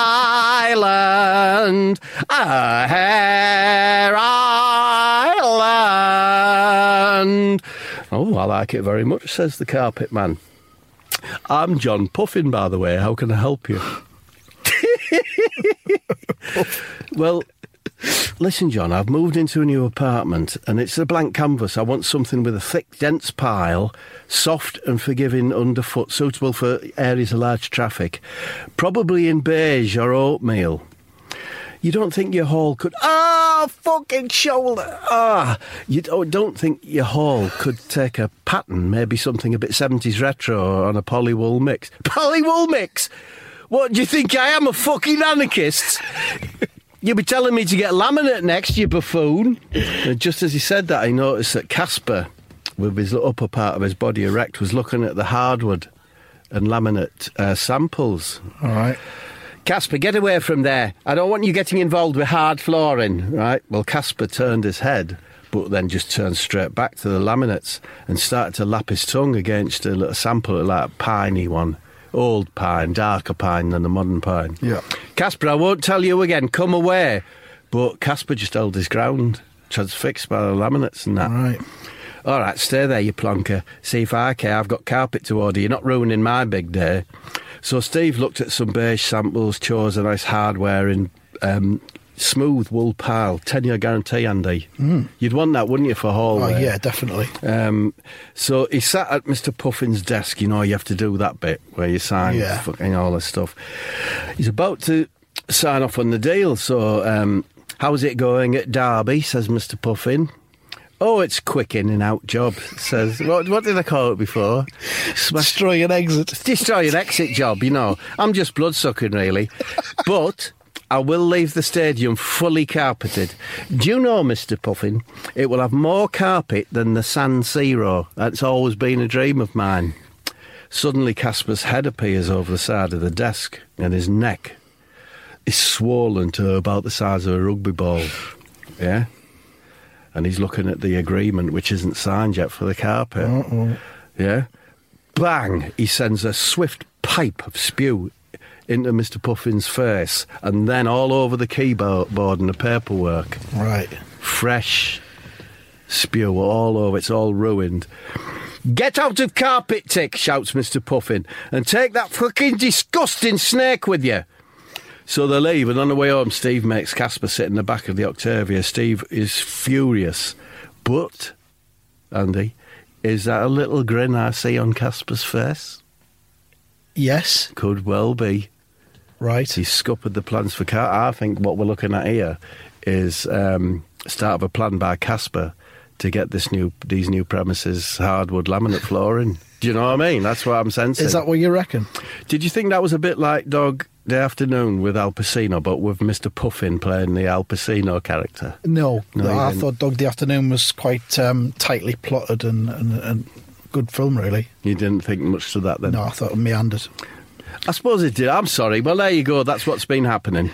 island. A hair island. Oh, I like it very much, says the carpet man. I'm John Puffin, by the way. How can I help you? Well, listen, John, I've moved into a new apartment and it's a blank canvas. I want something with a thick, dense pile, soft and forgiving underfoot, suitable for areas of large traffic, probably in beige or oatmeal. You don't think your hall could... fucking shoulder! You don't think your hall could take a pattern, maybe something a bit 70s retro on a polywool mix? Polywool mix? What, do you think I am, a fucking anarchist? You'll be telling me to get laminate next, you buffoon. And just as he said that, I noticed that Casper, with his upper part of his body erect, was looking at the hardwood and laminate samples. All right. Casper, get away from there. I don't want you getting involved with hard flooring, right? Well, Casper turned his head, but then just turned straight back to the laminates and started to lap his tongue against a little sample, like a piney one. Old pine, darker pine than the modern pine. Yeah. Casper, I won't tell you again, come away. But Casper just held his ground, transfixed by the laminates and that. Right. All right, stay there, you plonker. See if I care. I've got carpet to order. You're not ruining my big day. So Steve looked at some beige samples, chose a nice hard-wearing, smooth wool pile, 10-year guarantee, Andy. You'd want that, wouldn't you, for hallway? Oh, yeah, definitely. So he sat at Mr. Puffin's desk. You know, you have to do that bit where you sign fucking all this stuff. He's about to sign off on the deal. So, how's it going at Derby, says Mr. Puffin. Oh, it's quick in and out job, says... What did I call it before? Destroy an exit. Destroy an exit job, you know. I'm just bloodsucking, really. But I will leave the stadium fully carpeted. Do you know, Mr. Puffin, it will have more carpet than the San Siro. That's always been a dream of mine. Suddenly, Casper's head appears over the side of the desk and his neck. is swollen to about the size of a rugby ball. Yeah? And he's looking at the agreement, which isn't signed yet for the carpet. Yeah? Bang! He sends a swift pipe of spew into Mr. Puffin's face, and then all over the keyboard and the paperwork. Right. Fresh spew all over. It's all ruined. "Get out of carpet, Tick," shouts Mr. Puffin, "and take that fucking disgusting snake with you." So they leave, and on the way home, Steve makes Casper sit in the back of the Octavia. Steve is furious. But, Andy, is that a little grin I see on Casper's face? Yes. Could well be. Right. He's scuppered the plans for I think what we're looking at here is start of a plan by Casper to get these new premises hardwood laminate flooring. Do you know what I mean? That's what I'm sensing. Is that what you reckon? Did you think that was a bit like Dog Day Afternoon with Al Pacino, but with Mr. Puffin playing the Al Pacino character? No, No, I you thought Dog Day Afternoon was quite tightly plotted and good film, really. You didn't think much to that then? No, I thought it meandered. I suppose it did. I'm sorry. Well, there you go. That's what's been happening.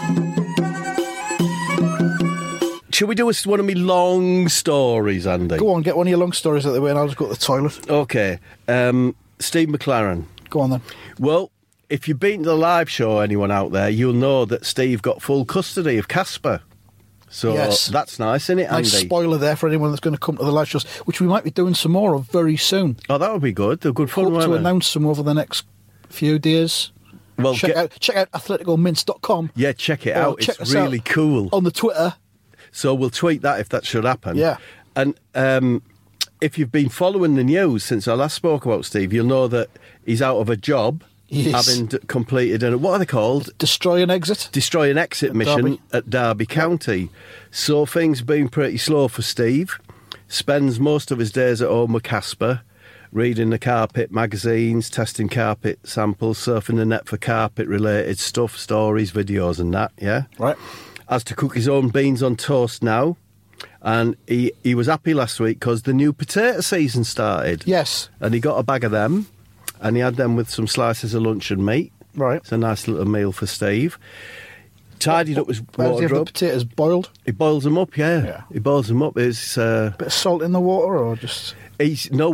Shall we do one of me long stories, Andy? Go on, get one of your long stories out of the way and I'll just go to the toilet. Okay. Steve McLaren. Go on then. Well, if you've been to the live show, anyone out there, you'll know that Steve got full custody of Casper. So Yes. that's nice, isn't it, Andy? Nice spoiler there for anyone that's going to come to the live shows, which we might be doing some more of very soon. Oh, that would be good. They're good fun, Hope weren't to they? announce some over the next few days. Well, check out athleticomints.com. Yeah, check it Or out. check It's us really out cool. on the Twitter. So we'll tweet that if that should happen. Yeah. And if you've been following the news since I last spoke about Steve, you'll know that he's out of a job, Yes. having completed what are they called? Destroy and exit. Destroy and exit mission Derby. at Derby County. So things have been pretty slow for Steve. Spends most of his days at home with Casper, reading the carpet magazines, testing carpet samples, surfing the net for carpet-related stuff, stories, videos and that, yeah? Right. Has to cook his own beans on toast now. And he was happy last week because the new potato season started. Yes. And he got a bag of them, and he had them with some slices of luncheon meat. Right. It's a nice little meal for Steve. Tidied up his Where does he have the wardrobe. potatoes boiled? He boils them up, yeah. Yeah. He boils them up. It's, Bit of salt in the water, or just he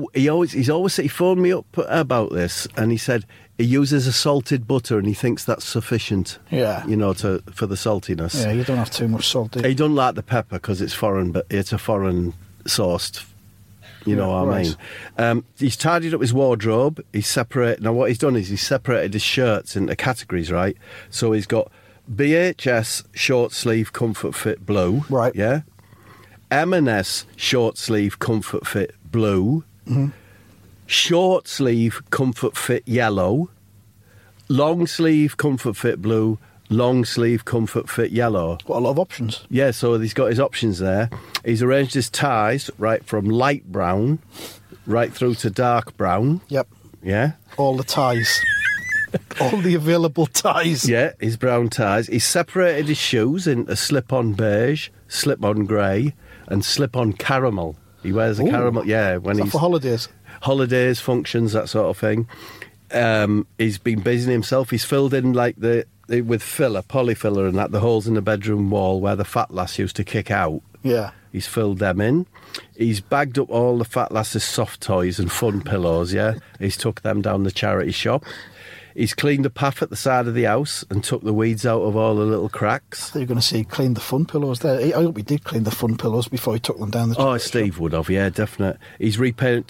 phoned me up about this, and he said he uses a salted butter, and he thinks that's sufficient. Yeah. You know, for the saltiness. yeah, you don't have too much salt. Do you? He doesn't like the pepper because it's foreign, but it's a foreign sourced. You know what right. I mean? He's tidied up his wardrobe. He's separated. Now, what he's done is he's separated his shirts into categories, right? So he's got BHS short sleeve comfort fit blue. Right. Yeah. M&S short sleeve comfort fit blue. Mm-hmm. Short sleeve comfort fit yellow. Long sleeve comfort fit blue. Long sleeve comfort fit yellow. Got a lot of options. Yeah, so he's got his options there. He's arranged his ties right from light brown right through to dark brown. Yep. Yeah? All the ties. All the available ties. Yeah, his brown ties. He's separated his shoes into slip-on beige, slip-on grey and slip-on caramel. He wears a Ooh. caramel, yeah, when Is that he's... for holidays? Holidays, functions, that sort of thing. He's been busying himself. He's filled in like with filler, polyfiller and that, the holes in the bedroom wall where the fat lass used to kick out. Yeah. He's filled them in. He's bagged up all the fat lass's soft toys and fun pillows, yeah? He's took them down the charity shop. He's cleaned the path at the side of the house and took the weeds out of all the little cracks. I thought you were going to say clean the fun pillows there. I hope he did clean the fun pillows before he took them down the Oh, Steve would have, yeah, definite. He's repainted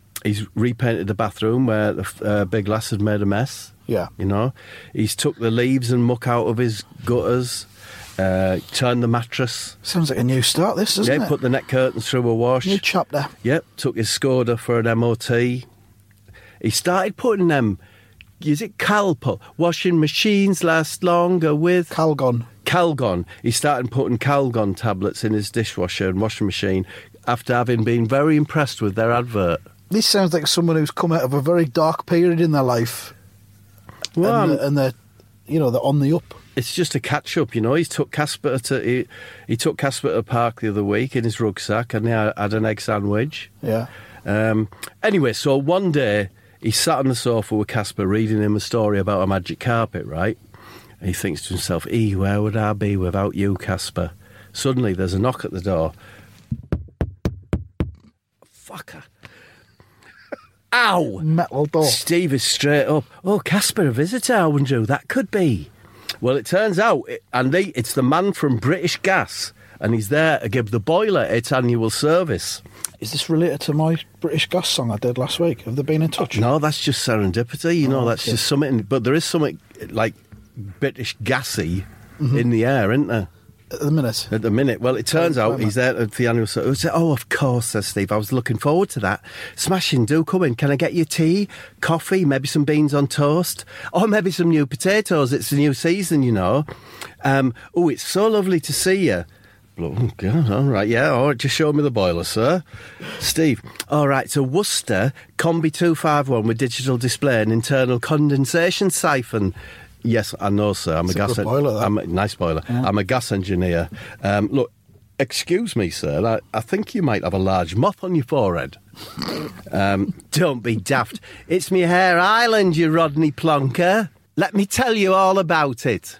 the bathroom where the big lass had made a mess. Yeah. You know, he's took the leaves and muck out of his gutters, turned the mattress. Sounds like a new start, this, doesn't Yeah, it? put the net curtains through a wash. New chapter. Yep, took his Skoda for an MOT. He started putting them, is it Calpol? Washing machines last longer with... Calgon. Calgon. He started putting Calgon tablets in his dishwasher and washing machine after having been very impressed with their advert. This sounds like someone who's come out of a very dark period in their life. Well, and they're on the up. it's just a catch up, you know. He took Casper to the park the other week in his rucksack, and he had an egg sandwich. Yeah. Anyway, so one day he sat on the sofa with Casper reading him a story about a magic carpet, right? He thinks to himself, where would I be without you, Casper? Suddenly, there's a knock at the door. Fucker. Ow! Metal door. Steve is straight up. Oh, Casper, a visitor, I wonder who that could be. Well, it turns out, Andy, it's the man from British Gas, and he's there to give the boiler its annual service. Is this related to my British Gas song I did last week? Have they been in touch? No, that's just serendipity, that's just something. But there is something, like, British gassy in the air, isn't there? At the minute? At the minute. Well, it turns out he's there at the annual service. Oh, of course, says Steve. I was looking forward to that. Smashing, do come in. Can I get you tea, coffee, maybe some beans on toast? Or maybe some new potatoes. It's the new season, it's so lovely to see you. Oh, God, all right, yeah, all right, just show me the boiler, sir. Steve, all right, so Worcester, Combi 251 with digital display and internal condensation siphon. Yes, I know, sir. I'm a gas boiler. Nice boiler. Yeah. I'm a gas engineer. Look, excuse me, sir. I think you might have a large moth on your forehead. Don't be daft. It's me Hare Island, you Rodney Plonker. Let me tell you all about it.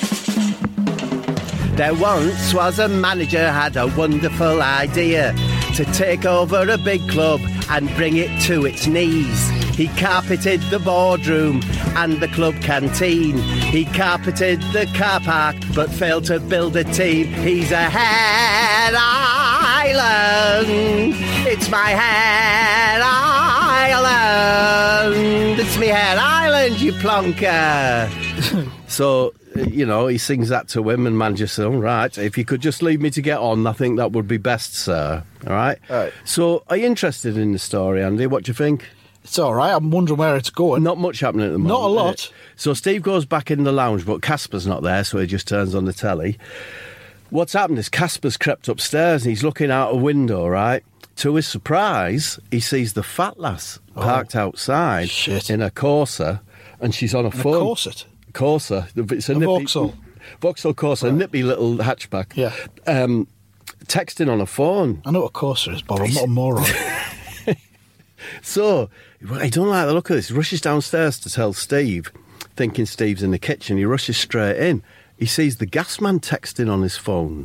There once was a manager had a wonderful idea to take over a big club and bring it to its knees. He carpeted the boardroom and the club canteen. He carpeted the car park but failed to build a team. He's a Hare Island. It's my Hare Island. It's me Hare Island, you plonker. So, he sings that to him, and man just said, all right, if you could just leave me to get on, I think that would be best, sir. All right? So, are you interested in the story, Andy? What do you think? It's all right. I'm wondering where it's going. Not much happening at the moment. Not a lot. So Steve goes back in the lounge, but Casper's not there, so he just turns on the telly. What's happened is Casper's crept upstairs and he's looking out a window, right? To his surprise, he sees the fat lass parked outside in a Corsa, and she's on a phone. A Corset? Corsa. It's a nippy, Vauxhall. Vauxhall Corsa, a nippy little hatchback. Yeah. Texting on a phone. I know what a Corsa is, Bob. I'm not a moron. So, I don't like the look of this. He rushes downstairs to tell Steve, thinking Steve's in the kitchen. He rushes straight in. He sees the gas man texting on his phone.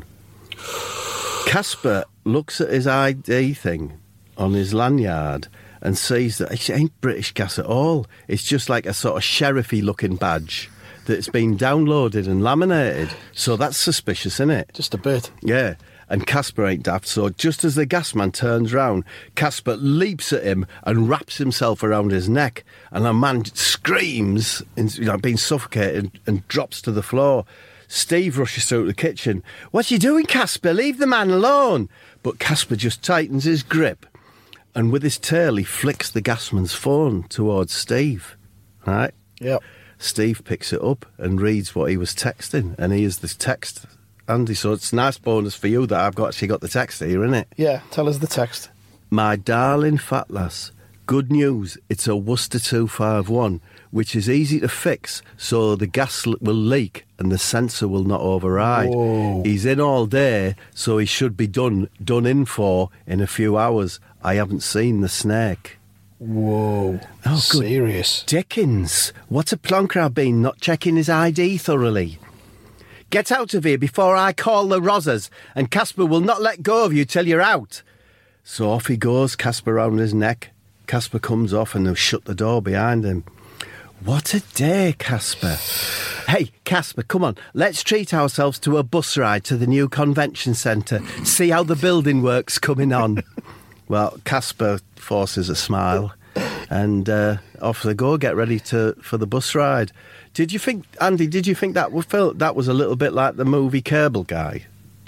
Casper looks at his ID thing on his lanyard and sees that it ain't British Gas at all. It's just like a sort of sheriffy looking badge that's been downloaded and laminated. So that's suspicious, isn't it? Just a bit. Yeah. And Casper ain't daft, so just as the gas man turns round, Casper leaps at him and wraps himself around his neck, and the man screams, being suffocated, and drops to the floor. Steve rushes through the kitchen. What you doing, Casper? Leave the man alone. But Casper just tightens his grip, and with his tail he flicks the gasman's phone towards Steve. Right? Yep. Steve picks it up and reads what he was texting, and here's this text. Andy, so it's a nice bonus for you that I've actually got the text here, isn't it? Yeah, tell us the text. My darling fat lass, good news, it's a Worcester 251, which is easy to fix so the gas will leak and the sensor will not override. Whoa. He's in all day, so he should be done in for in a few hours. I haven't seen the snake. Whoa. Oh, good serious. Dickens, what a plonker I've been not checking his ID thoroughly. Get out of here before I call the Rozzers, and Casper will not let go of you till you're out. So off he goes, Casper round his neck. Casper comes off and they'll shut the door behind him. What a day, Casper. Hey, Casper, come on, let's treat ourselves to a bus ride to the new convention centre. See how the building work's coming on. Well, Casper forces a smile, and off they go, get ready for the bus ride. Did you think, Andy, that was a little bit like the movie Cable Guy?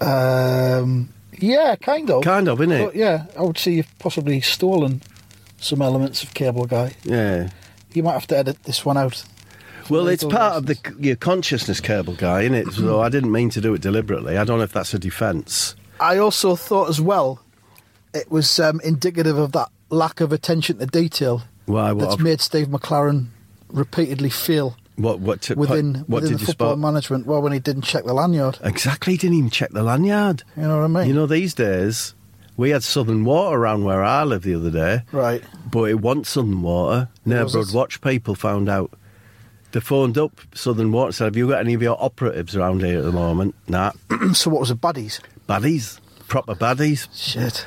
Yeah, kind of. Kind of, innit? But yeah, I would say you've possibly stolen some elements of Cable Guy. Yeah. You might have to edit this one out. Well, it's part of your consciousness, Cable Guy, innit? So I didn't mean to do it deliberately. I don't know if that's a defence. I also thought as well it was indicative of that lack of attention to detail that's made Steve McClaren repeatedly fail. Within the football management? Well, when he didn't check the lanyard. Exactly, he didn't even check the lanyard. You know what I mean? You know, these days, we had Southern Water around where I live the other day. Right. But it wasn't Southern Water. Neighbourhood Watch people found out. They phoned up Southern Water and said, have you got any of your operatives around here at the moment? Nah. So what was it, baddies? Baddies. Proper baddies. Shit.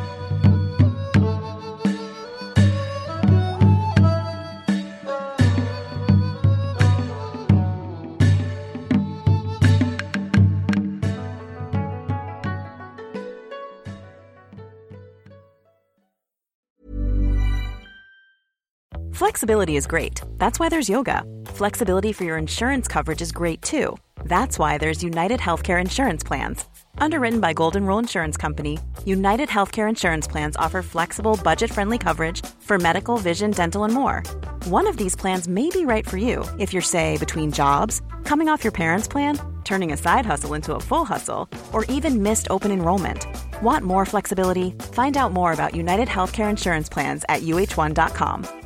Flexibility is great. That's why there's yoga. Flexibility for your insurance coverage is great too. That's why there's United Healthcare Insurance Plans. Underwritten by Golden Rule Insurance Company, United Healthcare Insurance Plans offer flexible, budget-friendly coverage for medical, vision, dental, and more. One of these plans may be right for you if you're, say, between jobs, coming off your parents' plan, turning a side hustle into a full hustle, or even missed open enrollment. Want more flexibility? Find out more about United Healthcare Insurance Plans at UH1.com.